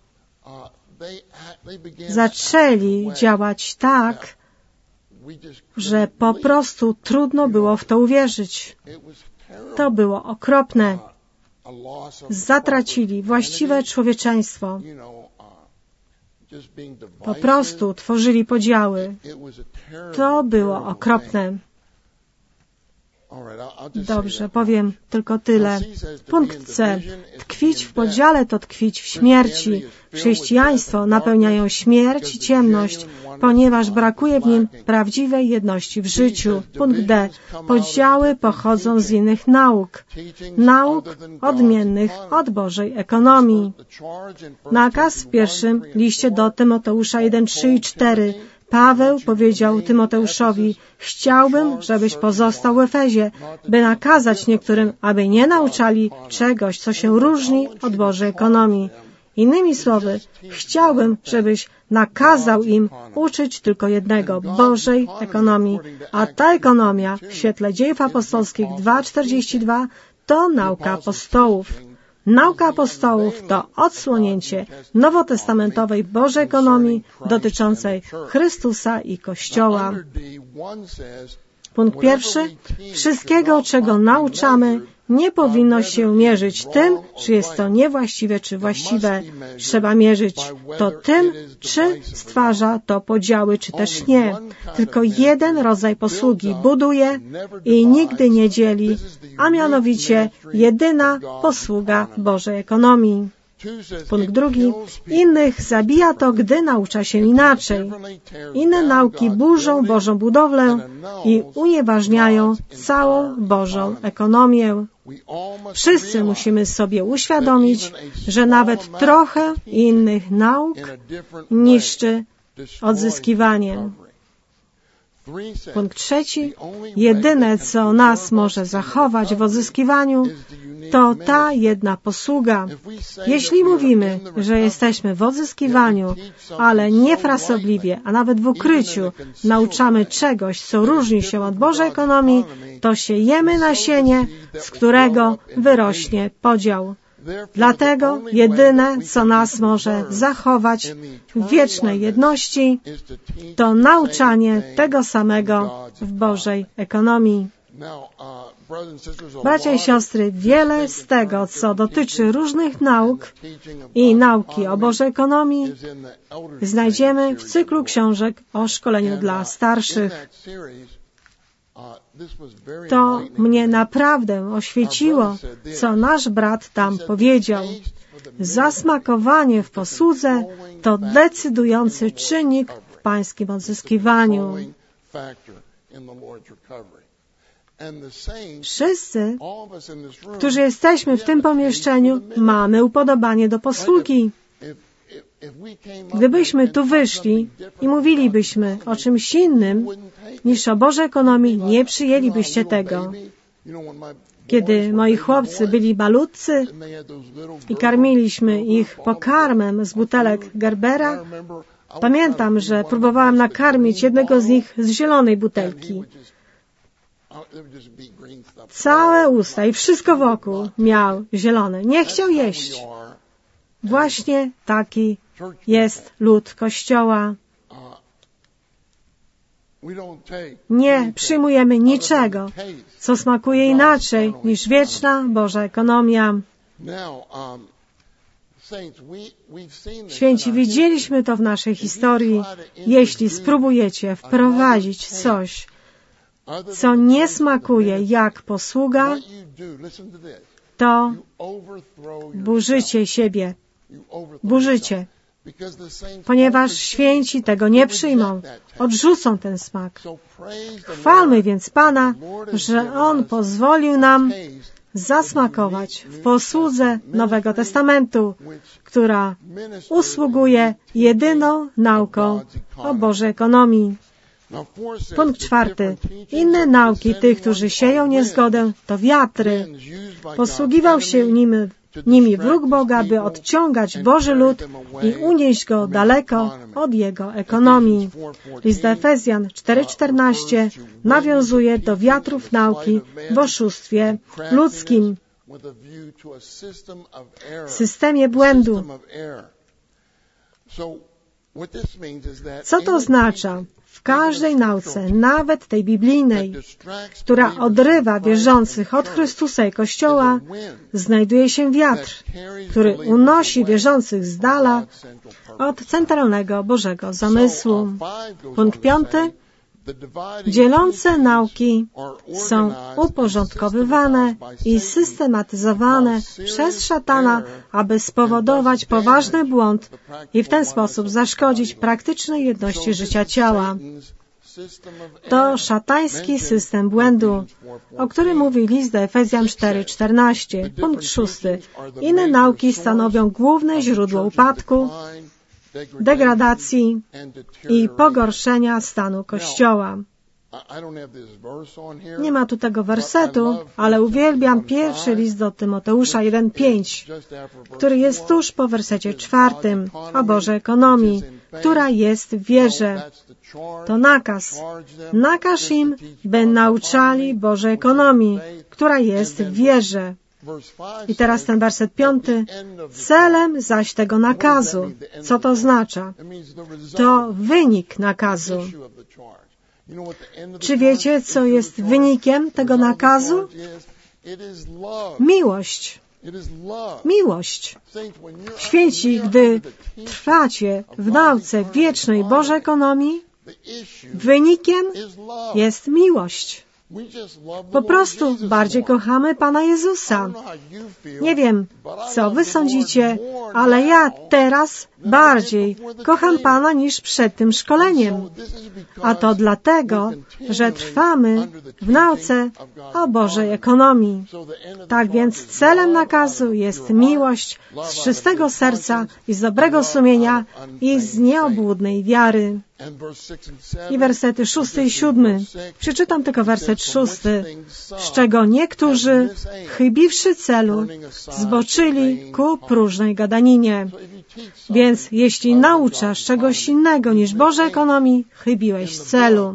zaczęli działać tak, że po prostu trudno było w to uwierzyć. To było okropne. Zatracili właściwe człowieczeństwo. Po prostu tworzyli podziały. To było okropne. Dobrze, powiem tylko tyle. Punkt C. Tkwić w podziale to tkwić w śmierci. Chrześcijaństwo napełniają śmierć i ciemność, ponieważ brakuje w nim prawdziwej jedności w życiu. Punkt D. Podziały pochodzą z innych nauk. Nauk odmiennych od Bożej ekonomii. Nakaz w pierwszym liście do Tymoteusza jeden, trzy i cztery. Paweł powiedział Tymoteuszowi, chciałbym, żebyś pozostał w Efezie, by nakazać niektórym, aby nie nauczali czegoś, co się różni od Bożej ekonomii. Innymi słowy, chciałbym, żebyś nakazał im uczyć tylko jednego, Bożej ekonomii. A ta ekonomia w świetle Dziejów Apostolskich dwa, czterdzieści dwa to nauka apostołów. Nauka apostołów to odsłonięcie nowotestamentowej Bożej ekonomii dotyczącej Chrystusa i Kościoła. Punkt pierwszy. Wszystkiego, czego nauczamy, nie powinno się mierzyć tym, czy jest to niewłaściwe, czy właściwe. Trzeba mierzyć to tym, czy stwarza to podziały, czy też nie. Tylko jeden rodzaj posługi buduje i nigdy nie dzieli, a mianowicie jedyna posługa Bożej ekonomii. Punkt drugi. Innych zabija to, gdy naucza się inaczej. Inne nauki burzą Bożą budowlę i unieważniają całą Bożą ekonomię. Wszyscy musimy sobie uświadomić, że nawet trochę innych nauk niszczy odzyskiwanie. Punkt trzeci. Jedyne, co nas może zachować w odzyskiwaniu, to ta jedna posługa. Jeśli mówimy, że jesteśmy w odzyskiwaniu, ale niefrasobliwie, a nawet w ukryciu nauczamy czegoś, co różni się od Bożej ekonomii, to siejemy nasienie, z którego wyrośnie podział. Dlatego jedyne, co nas może zachować w wiecznej jedności, to nauczanie tego samego w Bożej ekonomii. Bracia i siostry, wiele z tego, co dotyczy różnych nauk i nauki o Bożej ekonomii, znajdziemy w cyklu książek o szkoleniu dla starszych. To mnie naprawdę oświeciło, co nasz brat tam powiedział. Zasmakowanie w posłudze to decydujący czynnik w pańskim odzyskiwaniu. Wszyscy, którzy jesteśmy w tym pomieszczeniu, mamy upodobanie do posługi. Gdybyśmy tu wyszli i mówilibyśmy o czymś innym niż o Bożej ekonomii, nie przyjęlibyście tego. Kiedy moi chłopcy byli malutcy i karmiliśmy ich pokarmem z butelek Gerbera, pamiętam, że próbowałam nakarmić jednego z nich z zielonej butelki. Całe usta i wszystko wokół miał zielone. Nie chciał jeść. Właśnie taki jest lud Kościoła. Nie przyjmujemy niczego, co smakuje inaczej niż wieczna Boża ekonomia. Święci, widzieliśmy to w naszej historii. Jeśli spróbujecie wprowadzić coś, co nie smakuje jak posługa, to burzycie siebie. Burzycie. Ponieważ święci tego nie przyjmą, odrzucą ten smak. Chwalmy więc Pana, że On pozwolił nam zasmakować w posłudze Nowego Testamentu, która usługuje jedyną nauką o Bożej ekonomii. Punkt czwarty. Inne nauki tych, którzy sieją niezgodę, to wiatry. Posługiwał się nimi, nimi wróg Boga, by odciągać Boży lud i unieść go daleko od jego ekonomii. List do Efezjan cztery czternaście nawiązuje do wiatrów nauki w oszustwie ludzkim, systemie błędu. Co to oznacza? W każdej nauce, nawet tej biblijnej, która odrywa wierzących od Chrystusa i Kościoła, znajduje się wiatr, który unosi wierzących z dala od centralnego Bożego zamysłu. Punkt piąty. Dzielące nauki są uporządkowywane i systematyzowane przez szatana, aby spowodować poważny błąd i w ten sposób zaszkodzić praktycznej jedności życia ciała. To szatański system błędu, o którym mówi list do Efezjan cztery czternaście. Punkt szósty. Inne nauki stanowią główne źródło upadku, degradacji i pogorszenia stanu Kościoła. Nie ma tu tego wersetu, ale uwielbiam pierwszy list do Tymoteusza jeden pięć, który jest tuż po wersecie czwartym o Bożej ekonomii, która jest w wierze. To nakaz. Nakaż im, by nauczali Bożej ekonomii, która jest w wierze. I teraz ten werset piąty. Celem zaś tego nakazu. Co to oznacza? To wynik nakazu. Czy wiecie, co jest wynikiem tego nakazu? Miłość. Miłość. Święci, gdy trwacie w nauce wiecznej Bożej ekonomii, wynikiem jest miłość. Po prostu bardziej kochamy Pana Jezusa. Nie wiem, co wy sądzicie, ale ja teraz bardziej kocham Pana niż przed tym szkoleniem. A to dlatego, że trwamy w nauce o Bożej ekonomii. Tak więc celem nakazu jest miłość z czystego serca i z dobrego sumienia i z nieobłudnej wiary. I wersety szósty i siódmy. Przeczytam tylko werset szósty. Z czego niektórzy, chybiwszy celu, zboczyli ku próżnej gadaninie. Więc jeśli nauczasz czegoś innego niż Bożej ekonomii, chybiłeś celu.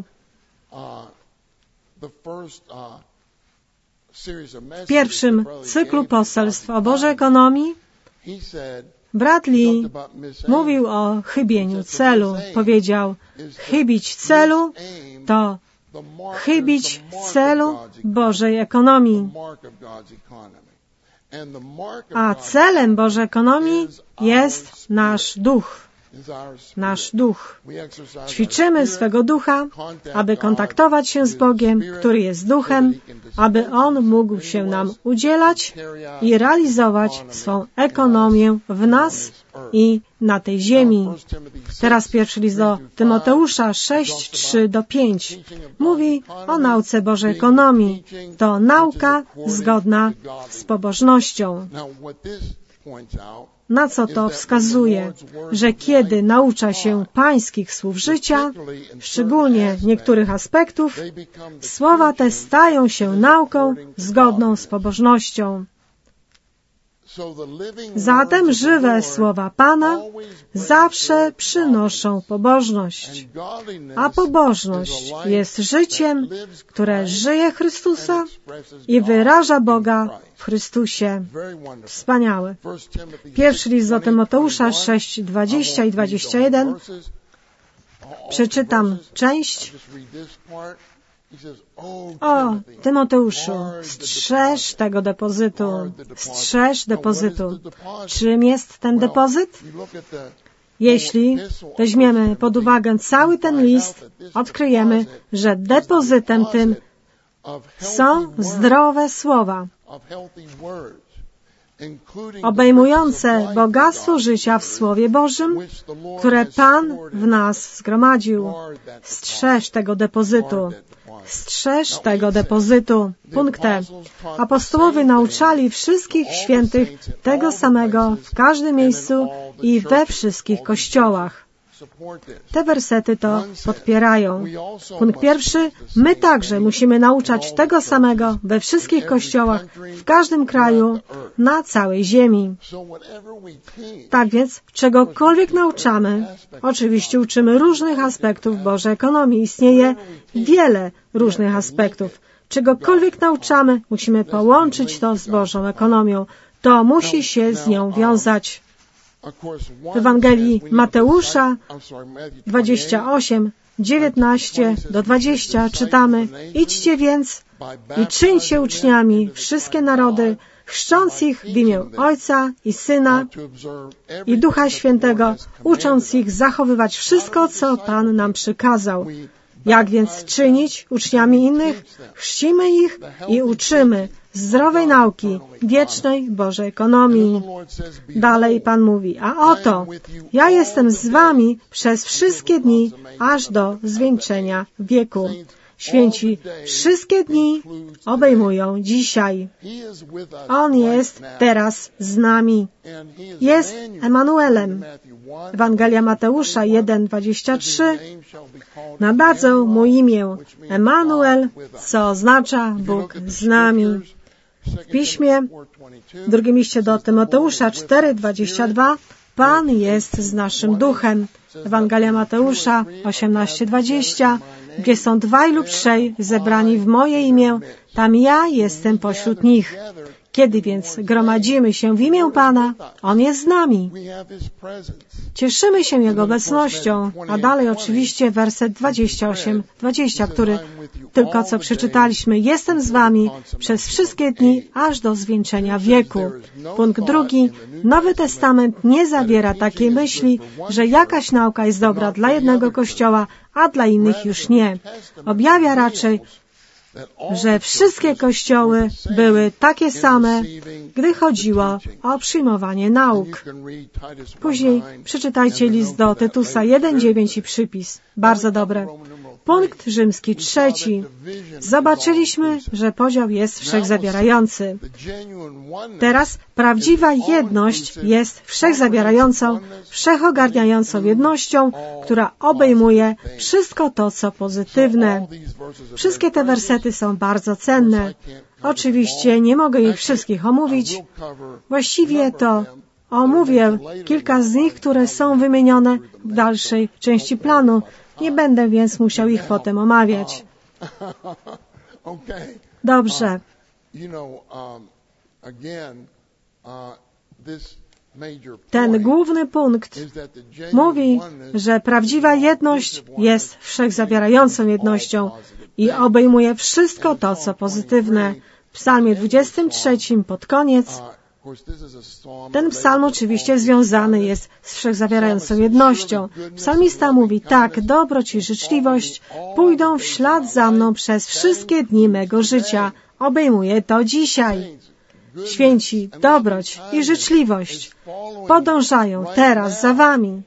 W pierwszym cyklu poselstw o Bożej ekonomii brat Lee mówił o chybieniu celu. Powiedział, chybić celu to chybić celu Bożej ekonomii. A celem Bożej ekonomii jest nasz duch. Nasz duch. Ćwiczymy swego ducha, aby kontaktować się z Bogiem, który jest duchem, aby On mógł się nam udzielać i realizować swą ekonomię w nas i na tej ziemi. Teraz pierwszy list do Tymoteusza sześć, trzy do pięć mówi o nauce Bożej ekonomii. To nauka zgodna z pobożnością. Na co to wskazuje? Że kiedy naucza się pańskich słów życia, szczególnie niektórych aspektów, słowa te stają się nauką zgodną z pobożnością. Zatem żywe słowa Pana zawsze przynoszą pobożność, a pobożność jest życiem, które żyje Chrystusa i wyraża Boga w Chrystusie. Wspaniałe. Pierwszy list do Tymoteusza sześć, dwadzieścia i dwadzieścia jeden. Przeczytam część. O, Tymoteuszu, strzeż tego depozytu, strzeż depozytu. Czym jest ten depozyt? Jeśli weźmiemy pod uwagę cały ten list, odkryjemy, że depozytem tym są zdrowe słowa, obejmujące bogactwo życia w Słowie Bożym, które Pan w nas zgromadził. Strzeż tego depozytu. Strzeż tego depozytu. Punkt E. Apostołowie nauczali wszystkich świętych tego samego w każdym miejscu i we wszystkich kościołach. Te wersety to podpierają. Punkt pierwszy. My także musimy nauczać tego samego we wszystkich kościołach, w każdym kraju, na całej ziemi. Tak więc, czegokolwiek nauczamy, oczywiście uczymy różnych aspektów Bożej ekonomii. Istnieje wiele różnych aspektów. Czegokolwiek nauczamy, musimy połączyć to z Bożą ekonomią. To musi się z nią wiązać. W Ewangelii Mateusza dwadzieścia osiem, dziewiętnaście do dwudziestu czytamy: Idźcie więc i czyńcie uczniami wszystkie narody, chrzcząc ich w imię Ojca i Syna i Ducha Świętego, ucząc ich zachowywać wszystko, co Pan nam przykazał. Jak więc czynić uczniami innych? Chrzcimy ich i uczymy zdrowej nauki, wiecznej Bożej ekonomii. Dalej Pan mówi: a oto, ja jestem z wami przez wszystkie dni, aż do zwieńczenia wieku. Święci, wszystkie dni obejmują dzisiaj. On jest teraz z nami. Jest Emanuelem. Ewangelia Mateusza jeden, dwadzieścia trzy. Nadadzą mu imię Emanuel, co oznacza Bóg z nami. W Piśmie, w drugim liście do Tymoteusza cztery, dwadzieścia dwa, Pan jest z naszym duchem. Ewangelia Mateusza osiemnaście, dwadzieścia. Gdzie są dwaj lub trzej zebrani w moje imię, tam ja jestem pośród nich. Kiedy więc gromadzimy się w imię Pana, On jest z nami. Cieszymy się Jego obecnością, a dalej oczywiście werset dwadzieścia osiem, dwadzieścia, który tylko co przeczytaliśmy. Jestem z wami przez wszystkie dni, aż do zwieńczenia wieku. Punkt drugi. Nowy Testament nie zawiera takiej myśli, że jakaś nauka jest dobra dla jednego kościoła, a dla innych już nie. Objawia raczej, że wszystkie kościoły były takie same, gdy chodziło o przyjmowanie nauk. Później przeczytajcie list do Tytusa jeden, dziewięć i przypis. Bardzo dobre. Punkt rzymski trzeci. Zobaczyliśmy, że podział jest wszechzabierający. Teraz prawdziwa jedność jest wszechzabierającą, wszechogarniającą jednością, która obejmuje wszystko to, co pozytywne. Wszystkie te wersety są bardzo cenne. Oczywiście nie mogę ich wszystkich omówić. Właściwie to omówię kilka z nich, które są wymienione w dalszej części planu. Nie będę więc musiał ich potem omawiać. Dobrze. Ten główny punkt mówi, że prawdziwa jedność jest wszechzabierającą jednością i obejmuje wszystko to, co pozytywne. W psalmie dwudziestym trzecim pod koniec ten psalm oczywiście związany jest z wszechzabierającą jednością. Psalmista mówi: tak, dobroć i życzliwość pójdą w ślad za mną przez wszystkie dni mego życia. Obejmuje to dzisiaj. Święci, dobroć i życzliwość podążają teraz za wami.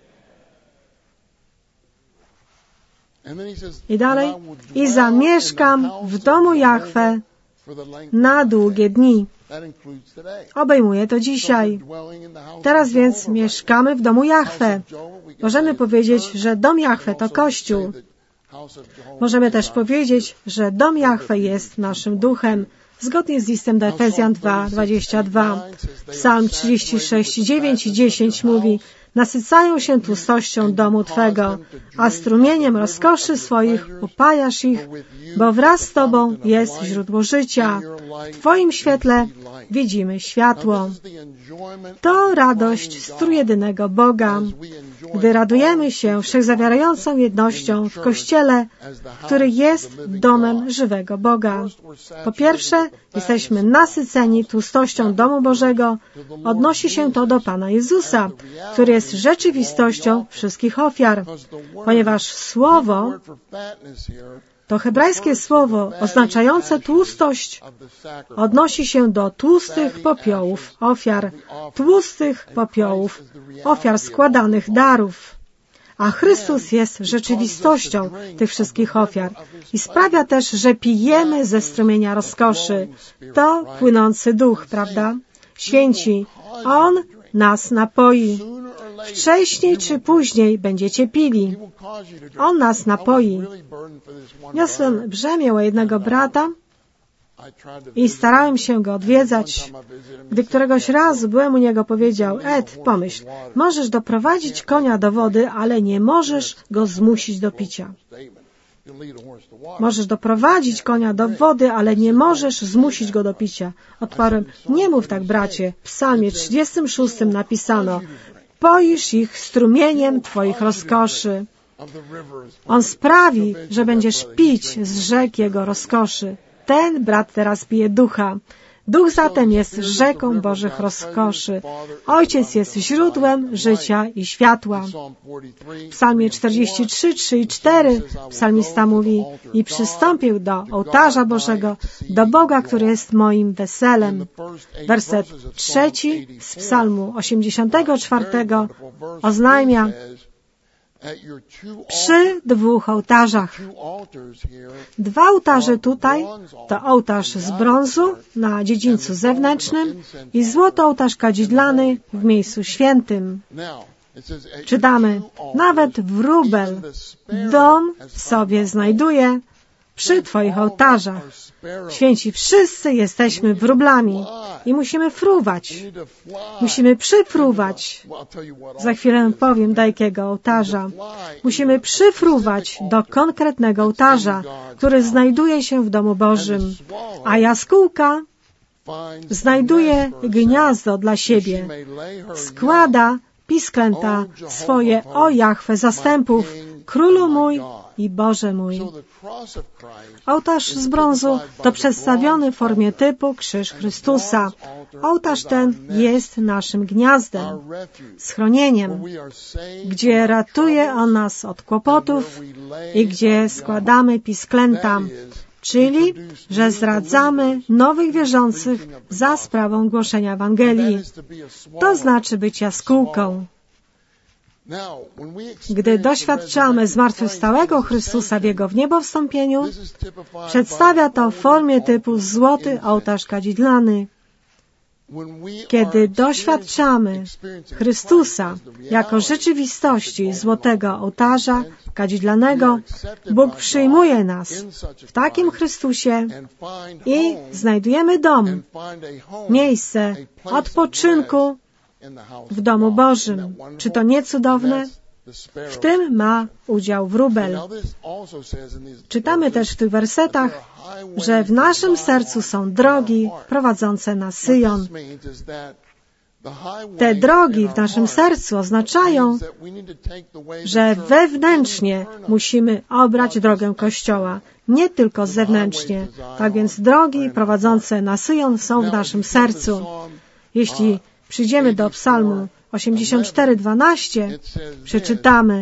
I dalej: i zamieszkam w domu Jahwe na długie dni. Obejmuje to dzisiaj. Teraz więc mieszkamy w domu Jahwe. Możemy powiedzieć, że dom Jahwe to Kościół. Możemy też powiedzieć, że dom Jahwe jest naszym duchem, zgodnie z listem do Efezjan dwa, dwadzieścia dwa. Psalm trzydzieści sześć, dziewięć i dziesięć mówi: nasycają się tłustością domu Twego, a strumieniem rozkoszy swoich upajasz ich, bo wraz z Tobą jest źródło życia. W Twoim świetle widzimy światło. To radość z trójjedynego Boga, gdy radujemy się wszechzawierającą jednością w Kościele, który jest domem żywego Boga. Po pierwsze, jesteśmy nasyceni tłustością domu Bożego. Odnosi się to do Pana Jezusa, który jest rzeczywistością wszystkich ofiar, ponieważ słowo, to hebrajskie słowo oznaczające tłustość, odnosi się do tłustych popiołów ofiar, tłustych popiołów ofiar składanych darów. A Chrystus jest rzeczywistością tych wszystkich ofiar i sprawia też, że pijemy ze strumienia rozkoszy. To płynący duch, prawda? Święci, On nas napoi. Wcześniej czy później będziecie pili. On nas napoi. Niosłem brzemię u jednego brata i starałem się go odwiedzać. Gdy któregoś razu byłem u niego, powiedział: Ed, pomyśl, możesz doprowadzić konia do wody, ale nie możesz go zmusić do picia. Możesz doprowadzić konia do wody, ale nie możesz zmusić go do picia. Odparłem: nie mów tak, bracie. W psalmie trzydziestym szóstym napisano: poisz ich strumieniem Twoich rozkoszy. On sprawi, że będziesz pić z rzek Jego rozkoszy. Ten brat teraz pije ducha. Duch zatem jest rzeką Bożych rozkoszy. Ojciec jest źródłem życia i światła. W psalmie czterdzieści trzy, trzy i cztery psalmista mówi: i przystąpił do ołtarza Bożego, do Boga, który jest moim weselem. Werset trzeci z psalmu osiemdziesiątego czwartego oznajmia: przy dwóch ołtarzach. Dwa ołtarze tutaj to ołtarz z brązu na dziedzińcu zewnętrznym i złoty ołtarz kadzidlany w miejscu świętym. Czytamy: nawet wróbel dom w sobie znajduje przy Twoich ołtarzach. Święci, wszyscy jesteśmy wróblami i musimy fruwać. Musimy przyfruwać. Za chwilę powiem, do jakiego ołtarza. Musimy przyfruwać do konkretnego ołtarza, który znajduje się w domu Bożym. A jaskółka znajduje gniazdo dla siebie. Składa pisklęta swoje o Jahwe zastępów, Królu mój i Boże mój. Ołtarz z brązu to przedstawiony w formie typu krzyż Chrystusa. Ołtarz ten jest naszym gniazdem, schronieniem, gdzie ratuje On nas od kłopotów i gdzie składamy pisklęta, czyli że zdradzamy nowych wierzących za sprawą głoszenia Ewangelii. To znaczy być jaskółką. Gdy doświadczamy zmartwychwstałego Chrystusa w Jego wniebowstąpieniu, przedstawia to w formie typu złoty ołtarz kadzidlany. Kiedy doświadczamy Chrystusa jako rzeczywistości złotego ołtarza kadzidlanego, Bóg przyjmuje nas w takim Chrystusie i znajdujemy dom, miejsce odpoczynku w domu Bożym. Czy to nie cudowne? W tym ma udział wróbel. Czytamy też w tych wersetach, że w naszym sercu są drogi prowadzące na Syjon. Te drogi w naszym sercu oznaczają, że wewnętrznie musimy obrać drogę Kościoła, nie tylko zewnętrznie. Tak więc drogi prowadzące na Syjon są w naszym sercu. Jeśli przyjdziemy do Psalmu osiemdziesiąt cztery, dwanaście, przeczytamy: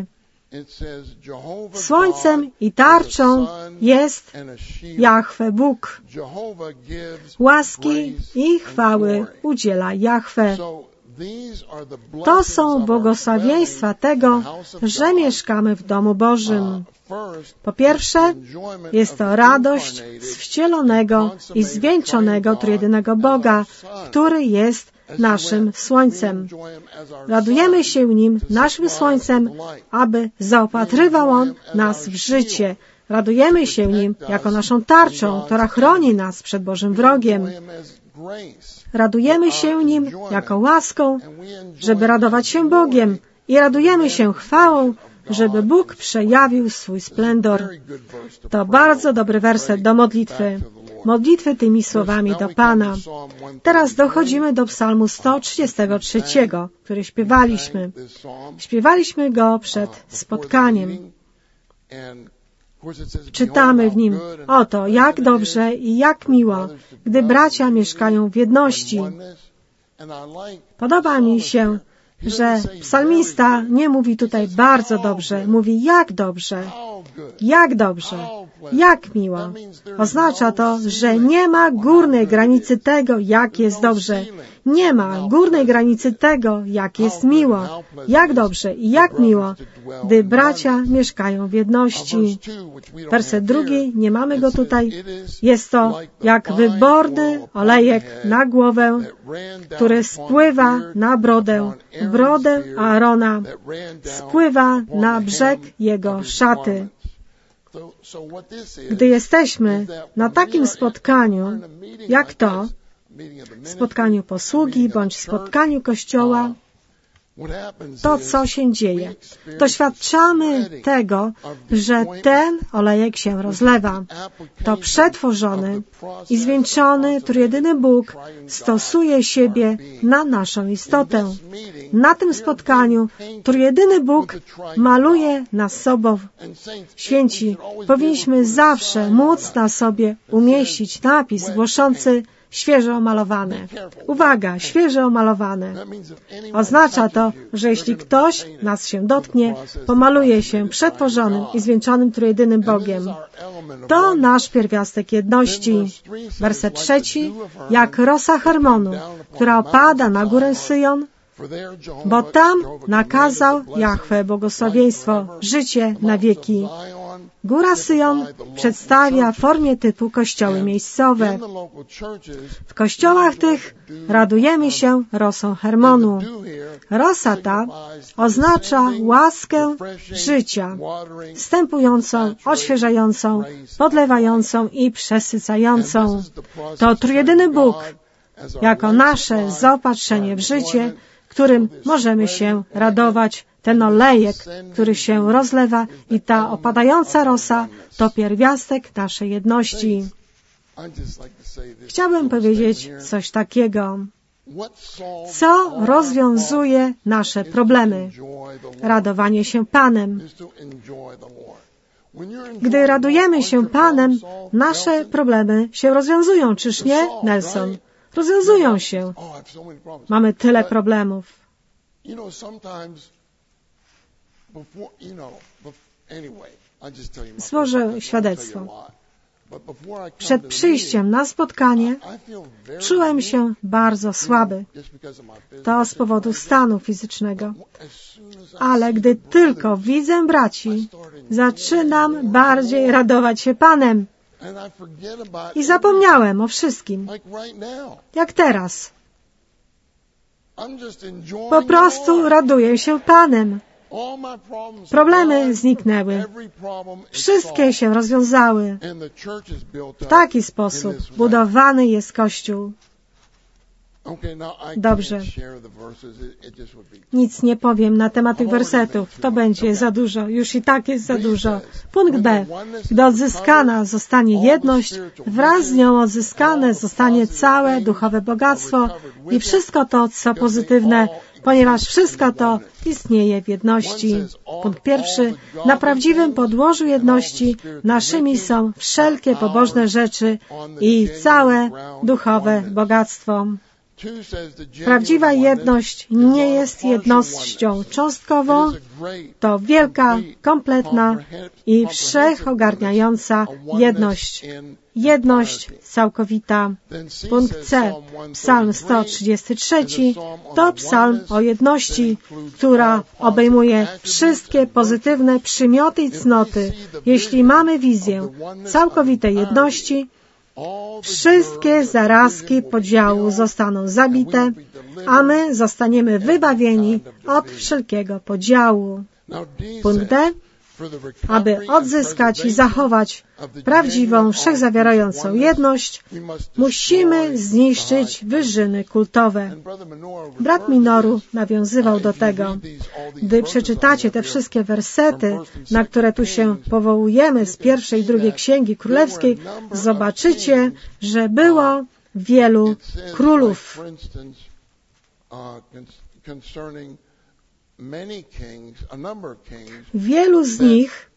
słońcem i tarczą jest Jahwe Bóg. Łaski i chwały udziela Jahwe. To są błogosławieństwa tego, że mieszkamy w domu Bożym. Po pierwsze, jest to radość z wcielonego i zwieńczonego trójjedynego Boga, który jest naszym słońcem. Radujemy się Nim, naszym słońcem, aby zaopatrywał On nas w życie. Radujemy się Nim jako naszą tarczą, która chroni nas przed Bożym wrogiem. Radujemy się Nim jako łaską, żeby radować się Bogiem i radujemy się chwałą, żeby Bóg przejawił swój splendor. To bardzo dobry werset do modlitwy. Modlitwy tymi słowami do Pana. Teraz dochodzimy do psalmu sto trzydziestego trzeciego, który śpiewaliśmy. Śpiewaliśmy go przed spotkaniem. Czytamy w nim: oto, jak dobrze i jak miło, gdy bracia mieszkają w jedności. Podoba mi się, że psalmista nie mówi tutaj bardzo dobrze, mówi jak dobrze, jak dobrze, jak miło. Oznacza to, że nie ma górnej granicy tego, jak jest dobrze. Nie ma górnej granicy tego, jak jest miło. Jak dobrze i jak miło, gdy bracia mieszkają w jedności. Werset drugi, nie mamy go tutaj. Jest to jak wyborny olejek na głowę, który spływa na brodę, brodę Aarona, spływa na brzeg jego szaty. Gdy jesteśmy na takim spotkaniu, jak to, spotkaniu posługi bądź spotkaniu Kościoła, to co się dzieje? Doświadczamy tego, że ten olejek się rozlewa. To przetworzony i zwieńczony trójjedyny Bóg stosuje siebie na naszą istotę. Na tym spotkaniu trójjedyny Bóg maluje nas sobą. Święci, powinniśmy zawsze móc na sobie umieścić napis głoszący świeżo omalowane. Uwaga, świeżo omalowane. Oznacza to, że jeśli ktoś nas się dotknie, pomaluje się przetworzonym i zwieńczonym trójjedynym Bogiem. To nasz pierwiastek jedności. Werset trzeci, jak rosa Hermonu, która opada na górę Syjon, bo tam nakazał Jahwe błogosławieństwo, życie na wieki. Góra Syjon przedstawia w formie typu kościoły miejscowe. W kościołach tych radujemy się rosą Hermonu. Rosa ta oznacza łaskę życia, wstępującą, odświeżającą, podlewającą i przesycającą. To trójjedyny Bóg jako nasze zaopatrzenie w życie, którym możemy się radować. Ten olejek, który się rozlewa i ta opadająca rosa to pierwiastek naszej jedności. Chciałbym powiedzieć coś takiego. Co rozwiązuje nasze problemy? Radowanie się Panem. Gdy radujemy się Panem, nasze problemy się rozwiązują, czyż nie, Nelson? Rozwiązują się. Mamy tyle problemów. Złożę świadectwo. Przed przyjściem na spotkanie czułem się bardzo słaby. To z powodu stanu fizycznego. Ale gdy tylko widzę braci, zaczynam bardziej radować się Panem. I zapomniałem o wszystkim. Jak teraz. Po prostu raduję się Panem. Problemy zniknęły. Wszystkie się rozwiązały. W taki sposób budowany jest Kościół. Dobrze. Nic nie powiem na temat tych wersetów. To będzie za dużo. Już i tak jest za dużo. Punkt B. Gdy odzyskana zostanie jedność, wraz z nią odzyskane zostanie całe duchowe bogactwo i wszystko to, co pozytywne, ponieważ wszystko to istnieje w jedności. Punkt pierwszy. Na prawdziwym podłożu jedności naszymi są wszelkie pobożne rzeczy i całe duchowe bogactwo. Prawdziwa jedność nie jest jednością cząstkową, to wielka, kompletna i wszechogarniająca jedność. Jedność całkowita. Punkt C. Psalm sto trzydziesty trzy to psalm o jedności, która obejmuje wszystkie pozytywne przymioty i cnoty. Jeśli mamy wizję całkowitej jedności, wszystkie zarazki podziału zostaną zabite, a my zostaniemy wybawieni od wszelkiego podziału. Punkt D. Aby odzyskać i zachować prawdziwą, wszechzawierającą jedność, musimy zniszczyć wyżyny kultowe. Brat Minoru nawiązywał do tego. Gdy przeczytacie te wszystkie wersety, na które tu się powołujemy z pierwszej i drugiej Księgi Królewskiej, zobaczycie, że było wielu królów. Wielu z nich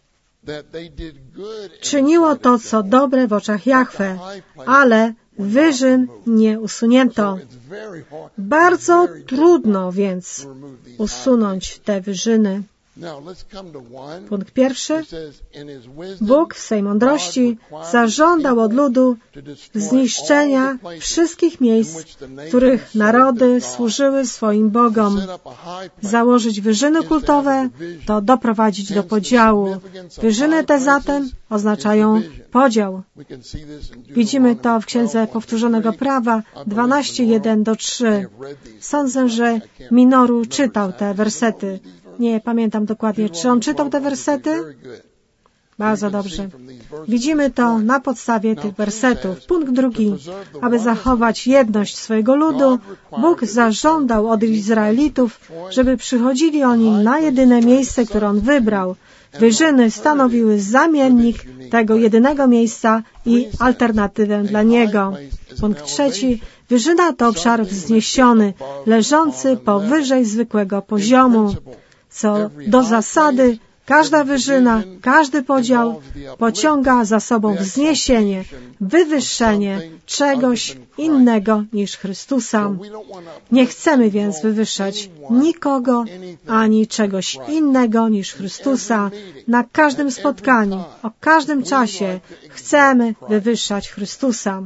czyniło to, co dobre w oczach Jahwe, ale wyżyn nie usunięto. Bardzo trudno więc usunąć te wyżyny. Punkt pierwszy. Bóg w swej mądrości zażądał od ludu zniszczenia wszystkich miejsc, w których narody służyły swoim bogom. Założyć wyżyny kultowe to doprowadzić do podziału. Wyżyny te zatem oznaczają podział. Widzimy to w Księdze Powtórzonego Prawa dwanaście, jeden do trzech. Sądzę, że Minoru czytał te wersety. Nie pamiętam dokładnie, czy on czytał te wersety? Bardzo dobrze. Widzimy to na podstawie tych wersetów. Punkt drugi. Aby zachować jedność swojego ludu, Bóg zażądał od Izraelitów, żeby przychodzili oni na jedyne miejsce, które On wybrał. Wyżyny stanowiły zamiennik tego jedynego miejsca i alternatywę dla niego. Punkt trzeci. Wyżyna to obszar wzniesiony, leżący powyżej zwykłego poziomu. Co do zasady, każda wyżyna, każdy podział pociąga za sobą wzniesienie, wywyższenie czegoś innego niż Chrystusa. Nie chcemy więc wywyższać nikogo ani czegoś innego niż Chrystusa. Na każdym spotkaniu, o każdym czasie chcemy wywyższać Chrystusa.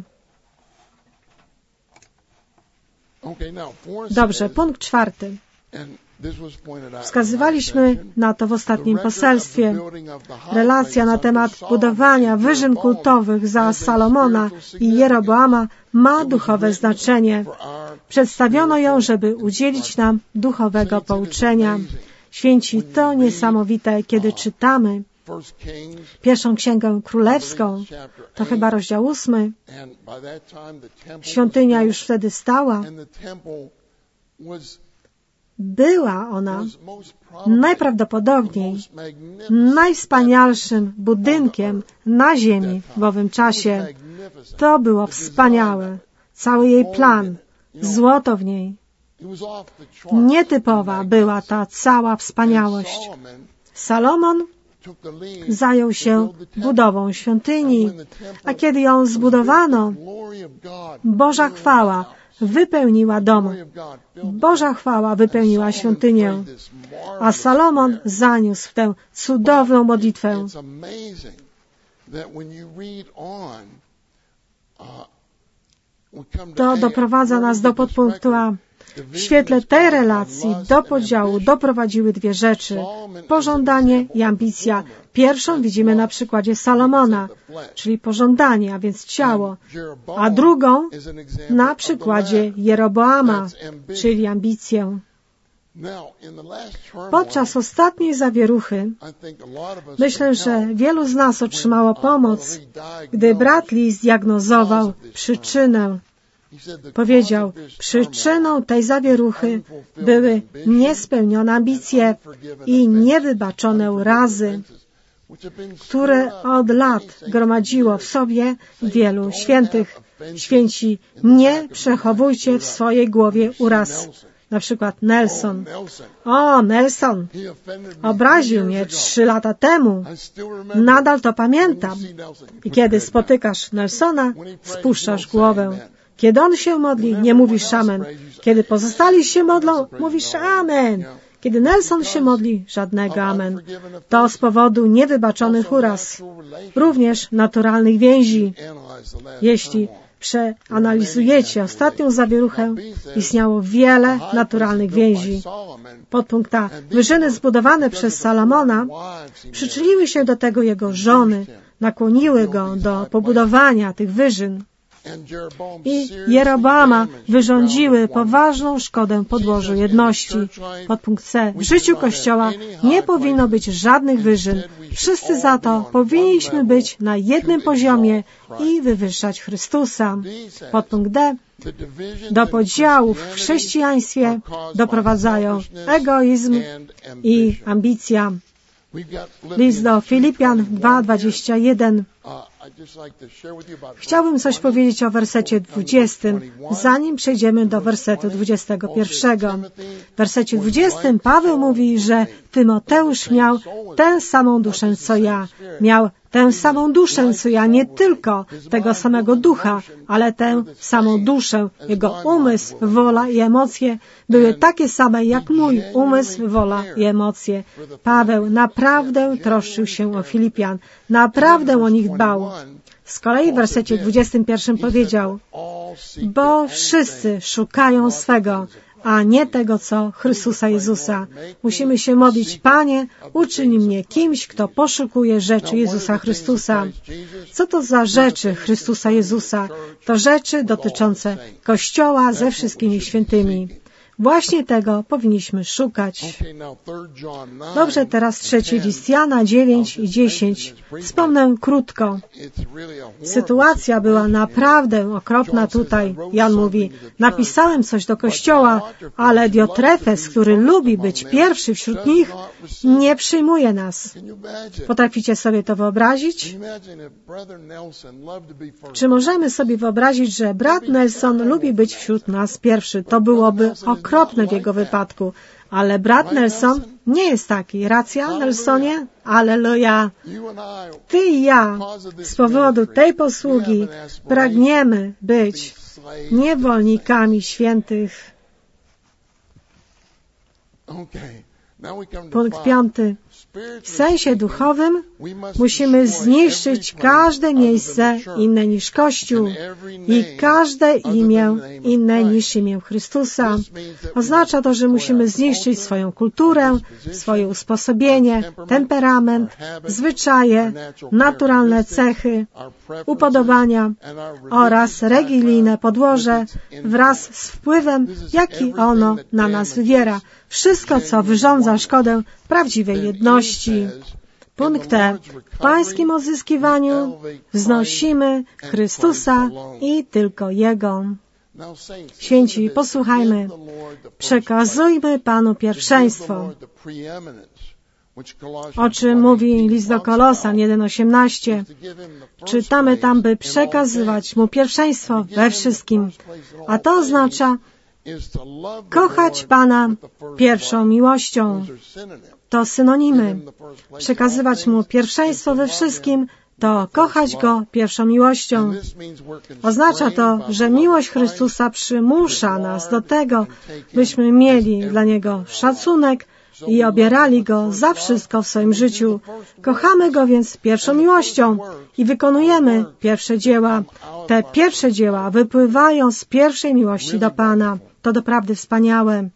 Dobrze, punkt czwarty. Wskazywaliśmy na to w ostatnim poselstwie. Relacja na temat budowania wyżyn kultowych za Salomona i Jeroboama ma duchowe znaczenie. Przedstawiono ją, żeby udzielić nam duchowego pouczenia. Święci, to niesamowite, kiedy czytamy Pierwszą Księgę Królewską, to chyba rozdział ósmy. Świątynia już wtedy stała. Była ona najprawdopodobniej najwspanialszym budynkiem na ziemi w owym czasie. To było wspaniałe. Cały jej plan, złoto w niej. Nietypowa była ta cała wspaniałość. Salomon zajął się budową świątyni, a kiedy ją zbudowano, Boża chwała wypełniła dom. Boża chwała wypełniła świątynię, a Salomon zaniósł tę cudowną modlitwę. To doprowadza nas do podpunktu A. W świetle tej relacji do podziału doprowadziły dwie rzeczy. Pożądanie i ambicja. Pierwszą widzimy na przykładzie Salomona, czyli pożądanie, a więc ciało. A drugą na przykładzie Jeroboama, czyli ambicję. Podczas ostatniej zawieruchy myślę, że wielu z nas otrzymało pomoc, gdy brat Lee zdiagnozował przyczynę. Powiedział, przyczyną tej zawieruchy były niespełnione ambicje i niewybaczone urazy, które od lat gromadziło w sobie wielu świętych. Święci, nie przechowujcie w swojej głowie uraz. Na przykład Nelson. O, Nelson obraził mnie trzy lata temu. Nadal to pamiętam. I kiedy spotykasz Nelsona, spuszczasz głowę. Kiedy on się modli, nie mówisz amen. Kiedy pozostali się modlą, mówisz amen. Kiedy Nelson się modli, żadnego amen. To z powodu niewybaczonych uraz, również naturalnych więzi. Jeśli przeanalizujecie ostatnią zawieruchę, istniało wiele naturalnych więzi. Podpunkt A. Wyżyny zbudowane przez Salomona przyczyniły się do tego jego żony, nakłoniły go do pobudowania tych wyżyn. I Jeroboama wyrządziły poważną szkodę podłożu jedności. Podpunkt C. W życiu Kościoła nie powinno być żadnych wyżyn. Wszyscy za to powinniśmy być na jednym poziomie i wywyższać Chrystusa. Podpunkt D. Do podziałów w chrześcijaństwie doprowadzają egoizm i ambicja. List do Filipian dwa, dwadzieścia jeden. Chciałbym coś powiedzieć o wersecie dwudziestym, zanim przejdziemy do wersetu dwudziestego pierwszego. W wersecie dwudziestym Paweł mówi, że Tymoteusz miał tę samą duszę, co ja. Miał tę samą duszę, co ja, nie tylko tego samego ducha, ale tę samą duszę. Jego umysł, wola i emocje były takie same jak mój umysł, wola i emocje. Paweł naprawdę troszczył się o Filipian. Naprawdę o nich dbał. Z kolei w wersecie dwudziestym pierwszym powiedział: bo wszyscy szukają swego, a nie tego, co Chrystusa Jezusa. Musimy się modlić: Panie, uczyń mnie kimś, kto poszukuje rzeczy Jezusa Chrystusa. Co to za rzeczy Chrystusa Jezusa? To rzeczy dotyczące Kościoła ze wszystkimi świętymi. Właśnie tego powinniśmy szukać. Dobrze, teraz trzeci list Jana dziewięć i dziesięć. Wspomnę krótko. Sytuacja była naprawdę okropna tutaj. Jan mówi: napisałem coś do Kościoła, ale Diotrefes, który lubi być pierwszy wśród nich, nie przyjmuje nas. Potraficie sobie to wyobrazić? Czy możemy sobie wyobrazić, że brat Nelson lubi być wśród nas pierwszy? To byłoby okropne w jego wypadku. Ale brat Nelson nie jest taki. Racja, Nelsonie? Alleluja. Ty i ja z powodu tej posługi pragniemy być niewolnikami świętych. Punkt piąty. W sensie duchowym musimy zniszczyć każde miejsce inne niż Kościół i każde imię inne niż imię Chrystusa. Oznacza to, że musimy zniszczyć swoją kulturę, swoje usposobienie, temperament, zwyczaje, naturalne cechy, upodobania oraz religijne podłoże wraz z wpływem, jaki ono na nas wywiera. Wszystko, co wyrządza szkodę prawdziwej jedności. Punkt E. W pańskim odzyskiwaniu wznosimy Chrystusa i tylko Jego. Święci, posłuchajmy. Przekazujmy Panu pierwszeństwo. O czym mówi list do Kolosan jeden osiemnaście. Czytamy tam, by przekazywać Mu pierwszeństwo we wszystkim. A to oznacza kochać Pana pierwszą miłością. To synonimy. Przekazywać Mu pierwszeństwo we wszystkim to kochać Go pierwszą miłością. Oznacza to, że miłość Chrystusa przymusza nas do tego, byśmy mieli dla Niego szacunek i obierali Go za wszystko w swoim życiu. Kochamy Go więc pierwszą miłością i wykonujemy pierwsze dzieła. Te pierwsze dzieła wypływają z pierwszej miłości do Pana. To doprawdy wspaniałe.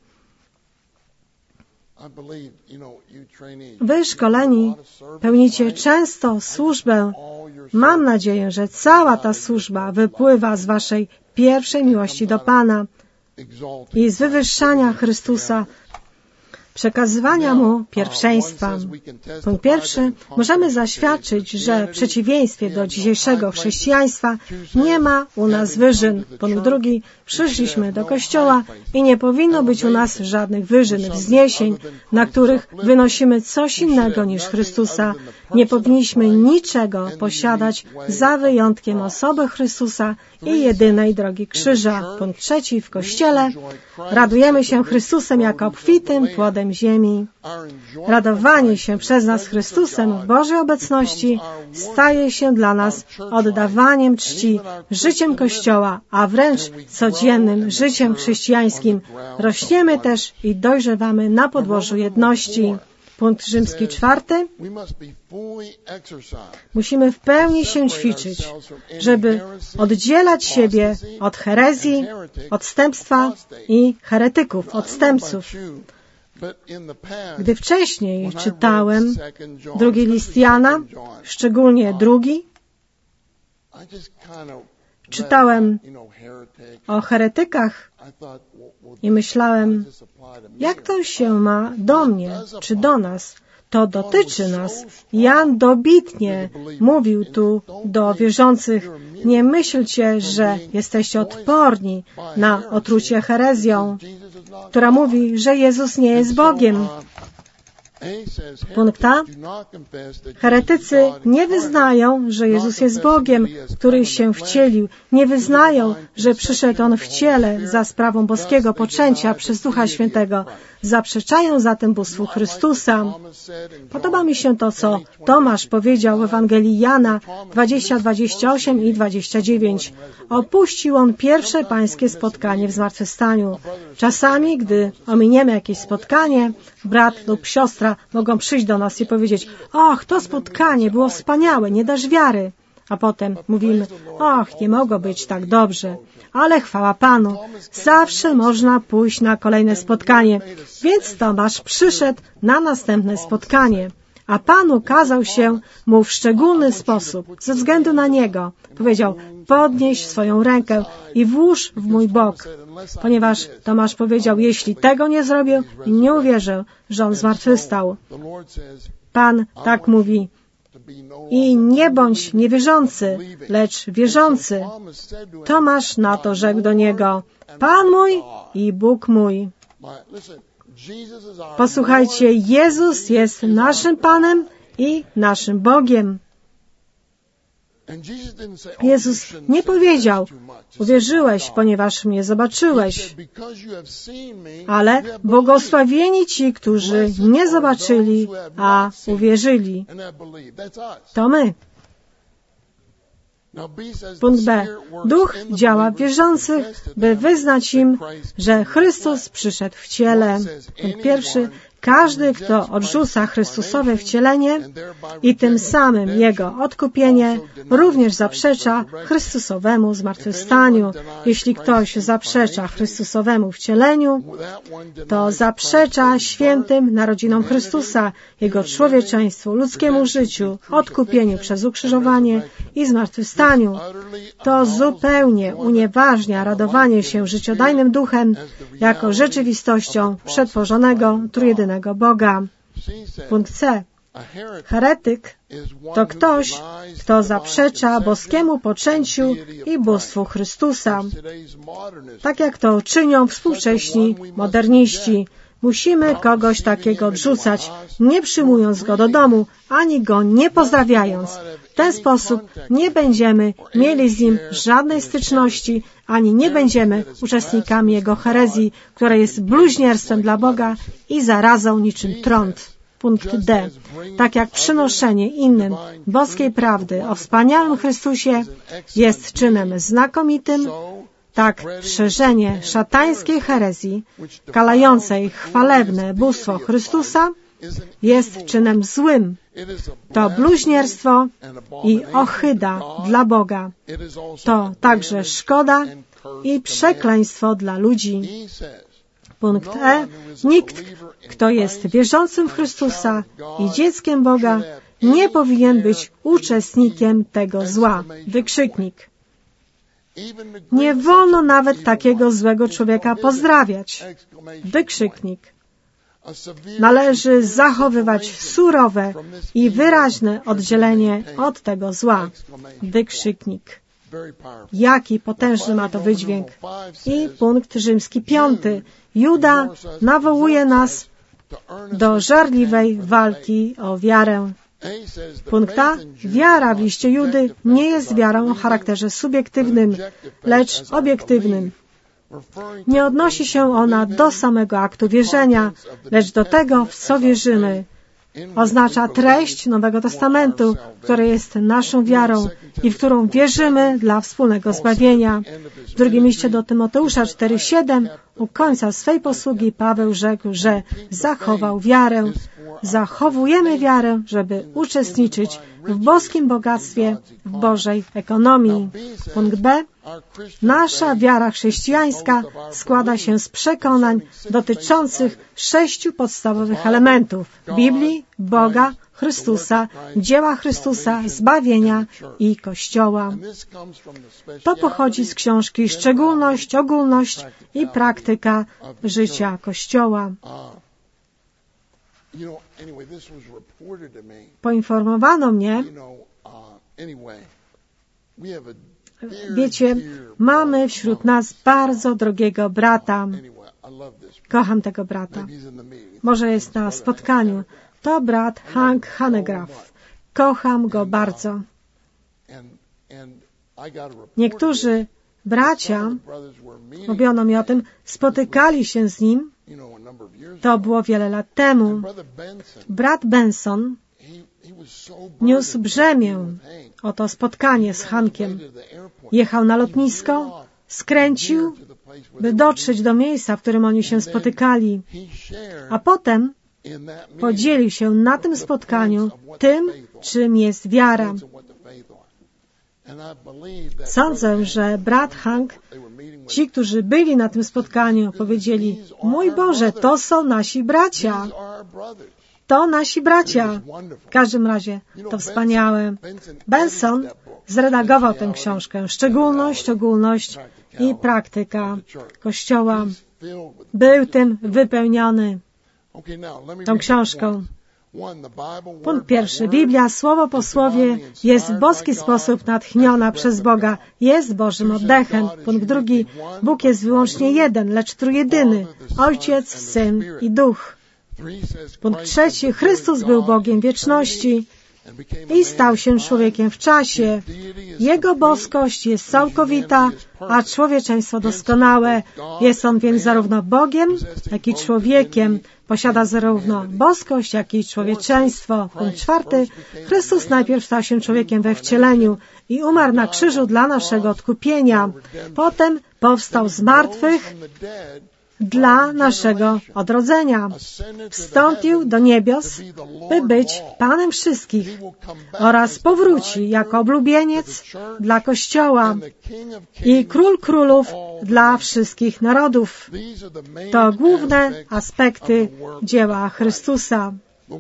Wy, szkoleni, pełnicie często służbę. Mam nadzieję, że cała ta służba wypływa z waszej pierwszej miłości do Pana i z wywyższania Chrystusa, przekazywania Mu pierwszeństwa. Punkt pierwszy. Możemy zaświadczyć, że w przeciwieństwie do dzisiejszego chrześcijaństwa nie ma u nas wyżyn. Punkt drugi. Przyszliśmy do Kościoła i nie powinno być u nas żadnych wyżyn, wzniesień, na których wynosimy coś innego niż Chrystusa. Nie powinniśmy niczego posiadać za wyjątkiem osoby Chrystusa i jedynej drogi krzyża. Punkt trzeci. W Kościele radujemy się Chrystusem jako obfitym płodem ziemi. Radowanie się przez nas Chrystusem w Bożej obecności staje się dla nas oddawaniem czci, życiem Kościoła, a wręcz codziennym życiem chrześcijańskim. Rośniemy też i dojrzewamy na podłożu jedności. Punkt rzymski czwarty. Musimy w pełni się ćwiczyć, żeby oddzielać siebie od herezji, odstępstwa i heretyków, odstępców. Gdy wcześniej czytałem drugi list Jana, szczególnie drugi, czytałem o heretykach i myślałem, jak to się ma do mnie, czy do nas. To dotyczy nas. Jan dobitnie mówił tu do wierzących, nie myślcie, że jesteście odporni na otrucie herezją, która mówi, że Jezus nie jest Bogiem. Punkt A. Heretycy nie wyznają, że Jezus jest Bogiem, który się wcielił. Nie wyznają, że przyszedł On w ciele za sprawą boskiego poczęcia przez Ducha Świętego. Zaprzeczają zatem bóstwu Chrystusa. Podoba mi się to, co Tomasz powiedział w Ewangelii Jana dwadzieścia, dwadzieścia osiem i dwadzieścia dziewięć. Opuścił on pierwsze pańskie spotkanie w zmartwychwstaniu. Czasami, gdy ominiemy jakieś spotkanie, brat lub siostra mogą przyjść do nas i powiedzieć: och, to spotkanie było wspaniałe, nie dasz wiary. A potem mówimy: och, nie mogło być tak dobrze. Ale chwała Panu, zawsze można pójść na kolejne spotkanie. Więc Tomasz przyszedł na następne spotkanie. A Pan ukazał się mu w szczególny sposób, ze względu na niego. Powiedział: podnieś swoją rękę i włóż w mój bok. Ponieważ Tomasz powiedział: jeśli tego nie zrobię, nie uwierzę, że on zmartwychwstał. Pan tak mówi: i nie bądź niewierzący, lecz wierzący. Tomasz na to rzekł do niego: Pan mój i Bóg mój. Posłuchajcie, Jezus jest naszym Panem i naszym Bogiem. Jezus nie powiedział: uwierzyłeś, ponieważ mnie zobaczyłeś, ale błogosławieni ci, którzy nie zobaczyli, a uwierzyli. To my. Punkt B. Duch działa w wierzących, by wyznać im, że Chrystus przyszedł w ciele. Punkt pierwszy. Każdy, kto odrzuca Chrystusowe wcielenie i tym samym Jego odkupienie, również zaprzecza Chrystusowemu zmartwychwstaniu. Jeśli ktoś zaprzecza Chrystusowemu wcieleniu, to zaprzecza świętym narodzinom Chrystusa, Jego człowieczeństwu, ludzkiemu życiu, odkupieniu przez ukrzyżowanie i zmartwychwstaniu. To zupełnie unieważnia radowanie się życiodajnym duchem jako rzeczywistością przetworzonego trójjedynego Boga. Punkt C. Heretyk to ktoś, kto zaprzecza boskiemu poczęciu i bóstwu Chrystusa. Tak jak to czynią współcześni moderniści. Musimy kogoś takiego odrzucać, nie przyjmując go do domu, ani go nie pozdrawiając. W ten sposób nie będziemy mieli z nim żadnej styczności, ani nie będziemy uczestnikami jego herezji, która jest bluźnierstwem dla Boga i zarazą niczym trąd. Punkt D. Tak jak przynoszenie innym boskiej prawdy o wspaniałym Chrystusie jest czynem znakomitym, tak szerzenie szatańskiej herezji, kalającej chwalebne bóstwo Chrystusa, jest czynem złym. To bluźnierstwo i ohyda dla Boga. To także szkoda i przekleństwo dla ludzi. Punkt E. Nikt, kto jest wierzącym w Chrystusa i dzieckiem Boga, nie powinien być uczestnikiem tego zła. Wykrzyknik. Nie wolno nawet takiego złego człowieka pozdrawiać. Wykrzyknik. Należy zachowywać surowe i wyraźne oddzielenie od tego zła. Wykrzyknik. Jaki potężny ma to wydźwięk. I punkt rzymski piąty. Juda nawołuje nas do żarliwej walki o wiarę. Punkt A. Wiara w liście Judy nie jest wiarą o charakterze subiektywnym, lecz obiektywnym. Nie odnosi się ona do samego aktu wierzenia, lecz do tego, w co wierzymy. Oznacza treść Nowego Testamentu, która jest naszą wiarą i w którą wierzymy dla wspólnego zbawienia. W drugim liście do Tymoteusza cztery siedem u końca swej posługi Paweł rzekł, że zachował wiarę. Zachowujemy wiarę, żeby uczestniczyć w boskim bogactwie, w Bożej ekonomii. Punkt B. Nasza wiara chrześcijańska składa się z przekonań dotyczących sześciu podstawowych elementów Biblii, Boga, Chrystusa, dzieła Chrystusa, zbawienia i Kościoła. To pochodzi z książki Szczególność, Ogólność i Praktyka życia Kościoła. Poinformowano mnie, wiecie, mamy wśród nas bardzo drogiego brata. Kocham tego brata. Może jest na spotkaniu. To brat Hank Hanegraaff. Kocham go bardzo. Niektórzy bracia, mówiono mi o tym, spotykali się z nim. To było wiele lat temu. Brat Benson niósł brzemię o to spotkanie z Hankiem. Jechał na lotnisko, skręcił, by dotrzeć do miejsca, w którym oni się spotykali. A potem podzielił się na tym spotkaniu tym, czym jest wiara. Sądzę, że brat Hank, ci, którzy byli na tym spotkaniu, powiedzieli: mój Boże, to są nasi bracia. To nasi bracia. W każdym razie to wspaniałe. Benson zredagował tę książkę Szczególność, Ogólność i Praktyka Kościoła. Był tym wypełniony, tą książką. Punkt pierwszy. Biblia, słowo po słowie, jest w boski sposób natchniona przez Boga. Jest Bożym oddechem. Punkt drugi. Bóg jest wyłącznie jeden, lecz trójjedyny. Ojciec, Syn i Duch. Punkt trzeci. Chrystus był Bogiem wieczności i stał się człowiekiem w czasie. Jego boskość jest całkowita, a człowieczeństwo doskonałe. Jest On więc zarówno Bogiem, jak i człowiekiem. Posiada zarówno boskość, jak i człowieczeństwo. Punkt czwarty. Chrystus najpierw stał się człowiekiem we wcieleniu i umarł na krzyżu dla naszego odkupienia. Potem powstał z martwych dla naszego odrodzenia. Wstąpił do niebios, by być Panem wszystkich oraz powróci jako oblubieniec dla Kościoła i Król Królów dla wszystkich narodów. To główne aspekty dzieła Chrystusa.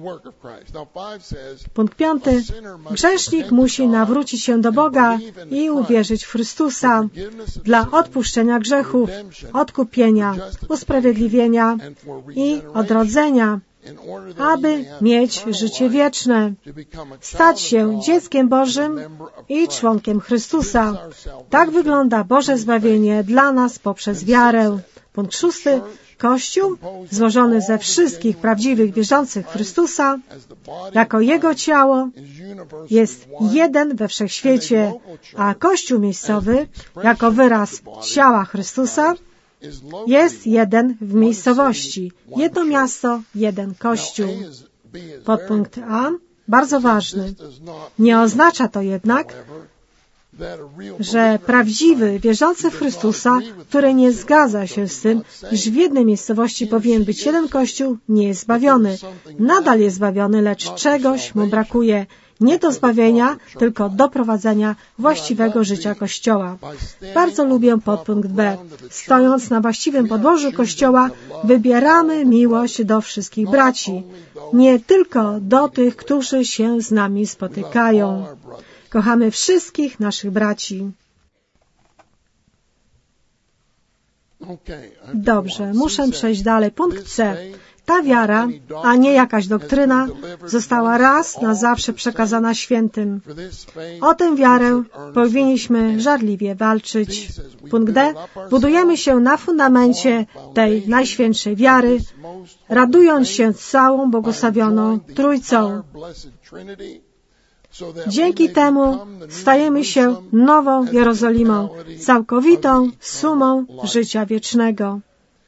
Punkt piąty. Grzesznik musi nawrócić się do Boga i uwierzyć w Chrystusa dla odpuszczenia grzechów, odkupienia, usprawiedliwienia i odrodzenia, aby mieć życie wieczne, stać się dzieckiem Bożym i członkiem Chrystusa. Tak wygląda Boże zbawienie dla nas poprzez wiarę. Punkt szósty. Kościół, złożony ze wszystkich prawdziwych wierzących w Chrystusa, jako Jego ciało, jest jeden we wszechświecie, a Kościół miejscowy, jako wyraz ciała Chrystusa, jest jeden w miejscowości. Jedno miasto, jeden Kościół. Podpunkt A, bardzo ważny. Nie oznacza to jednak, że prawdziwy wierzący w Chrystusa, który nie zgadza się z tym, iż w jednej miejscowości powinien być jeden Kościół, nie jest zbawiony. Nadal jest zbawiony, lecz czegoś mu brakuje. Nie do zbawienia, tylko do prowadzenia właściwego życia Kościoła. Bardzo lubię podpunkt B. Stojąc na właściwym podłożu Kościoła, wybieramy miłość do wszystkich braci, nie tylko do tych, którzy się z nami spotykają. Kochamy wszystkich naszych braci. Dobrze, muszę przejść dalej. Punkt C. Ta wiara, a nie jakaś doktryna, została raz na zawsze przekazana świętym. O tę wiarę powinniśmy żarliwie walczyć. Punkt D. Budujemy się na fundamencie tej najświętszej wiary, radując się całą błogosławioną Trójcą. Dzięki temu stajemy się nową Jerozolimą, całkowitą sumą życia wiecznego.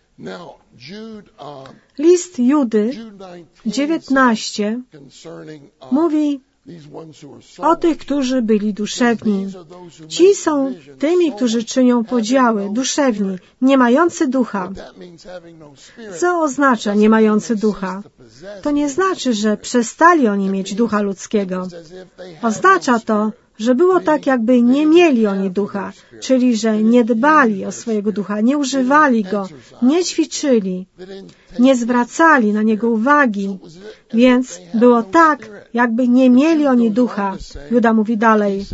List Judy dziewiętnaście mówi o tych, którzy byli duszewni. Ci są tymi, którzy czynią podziały, duszewni, nie mający ducha. Co oznacza nie mający ducha? To nie znaczy, że przestali oni mieć ducha ludzkiego. Oznacza to, że było tak, jakby nie mieli oni ducha, czyli że nie dbali o swojego ducha, nie używali go, nie ćwiczyli, nie zwracali na niego uwagi. Więc było tak, jakby nie mieli oni ducha. Juda mówi dalej.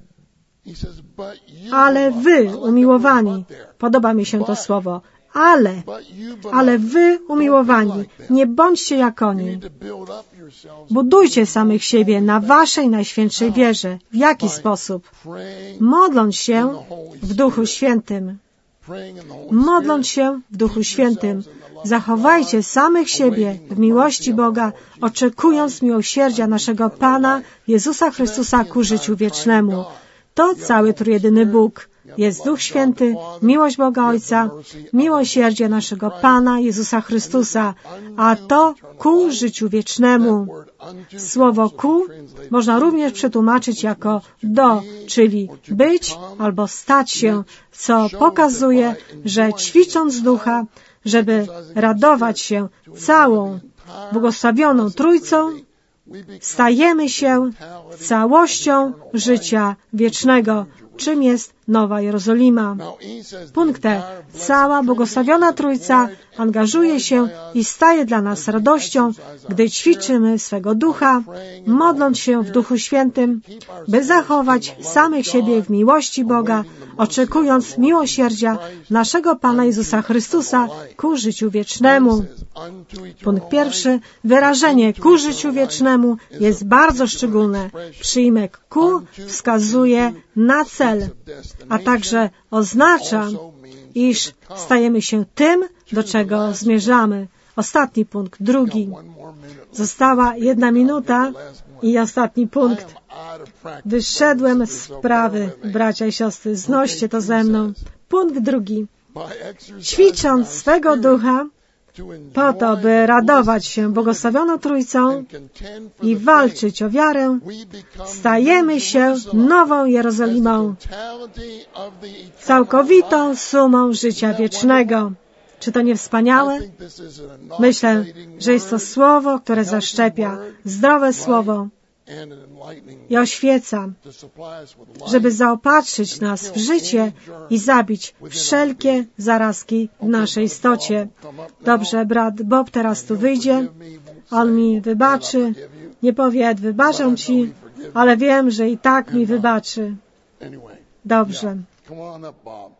Ale wy, umiłowani, podoba mi się to słowo, ale, ale wy, umiłowani, nie bądźcie jak oni. Budujcie samych siebie na waszej najświętszej wierze. W jaki sposób? Modląc się w Duchu Świętym. Modląc się w Duchu Świętym. Zachowajcie samych siebie w miłości Boga, oczekując miłosierdzia naszego Pana Jezusa Chrystusa ku życiu wiecznemu. To cały trójjedyny Bóg. Jest Duch Święty, miłość Boga Ojca, miłosierdzie naszego Pana Jezusa Chrystusa, a to ku życiu wiecznemu. Słowo ku można również przetłumaczyć jako do, czyli być albo stać się, co pokazuje, że ćwicząc ducha, żeby radować się całą błogosławioną Trójcą, stajemy się całością życia wiecznego, czym jest Nowa Jerozolima. Punkt E. Cała błogosławiona Trójca angażuje się i staje dla nas radością, gdy ćwiczymy swego ducha, modląc się w Duchu Świętym, by zachować samych siebie w miłości Boga, oczekując miłosierdzia naszego Pana Jezusa Chrystusa ku życiu wiecznemu. Punkt pierwszy. Wyrażenie ku życiu wiecznemu jest bardzo szczególne. Przyjmek ku wskazuje na cel, a także oznacza, iż stajemy się tym, do czego zmierzamy. Ostatni punkt, drugi. Została jedna minuta i ostatni punkt. Wyszedłem z sprawy, bracia i siostry, znoście to ze mną. Punkt drugi. Ćwicząc swego ducha, po to, by radować się błogosławioną Trójcą i walczyć o wiarę, stajemy się nową Jerozolimą, całkowitą sumą życia wiecznego. Czy to nie wspaniałe? Myślę, że jest to słowo, które zaszczepia, zdrowe słowo i oświeca, żeby zaopatrzyć nas w życie i zabić wszelkie zarazki w naszej istocie. Dobrze, brat Bob teraz tu wyjdzie, on mi wybaczy, nie powie, wybaczam Ci, ale wiem, że i tak mi wybaczy. Dobrze.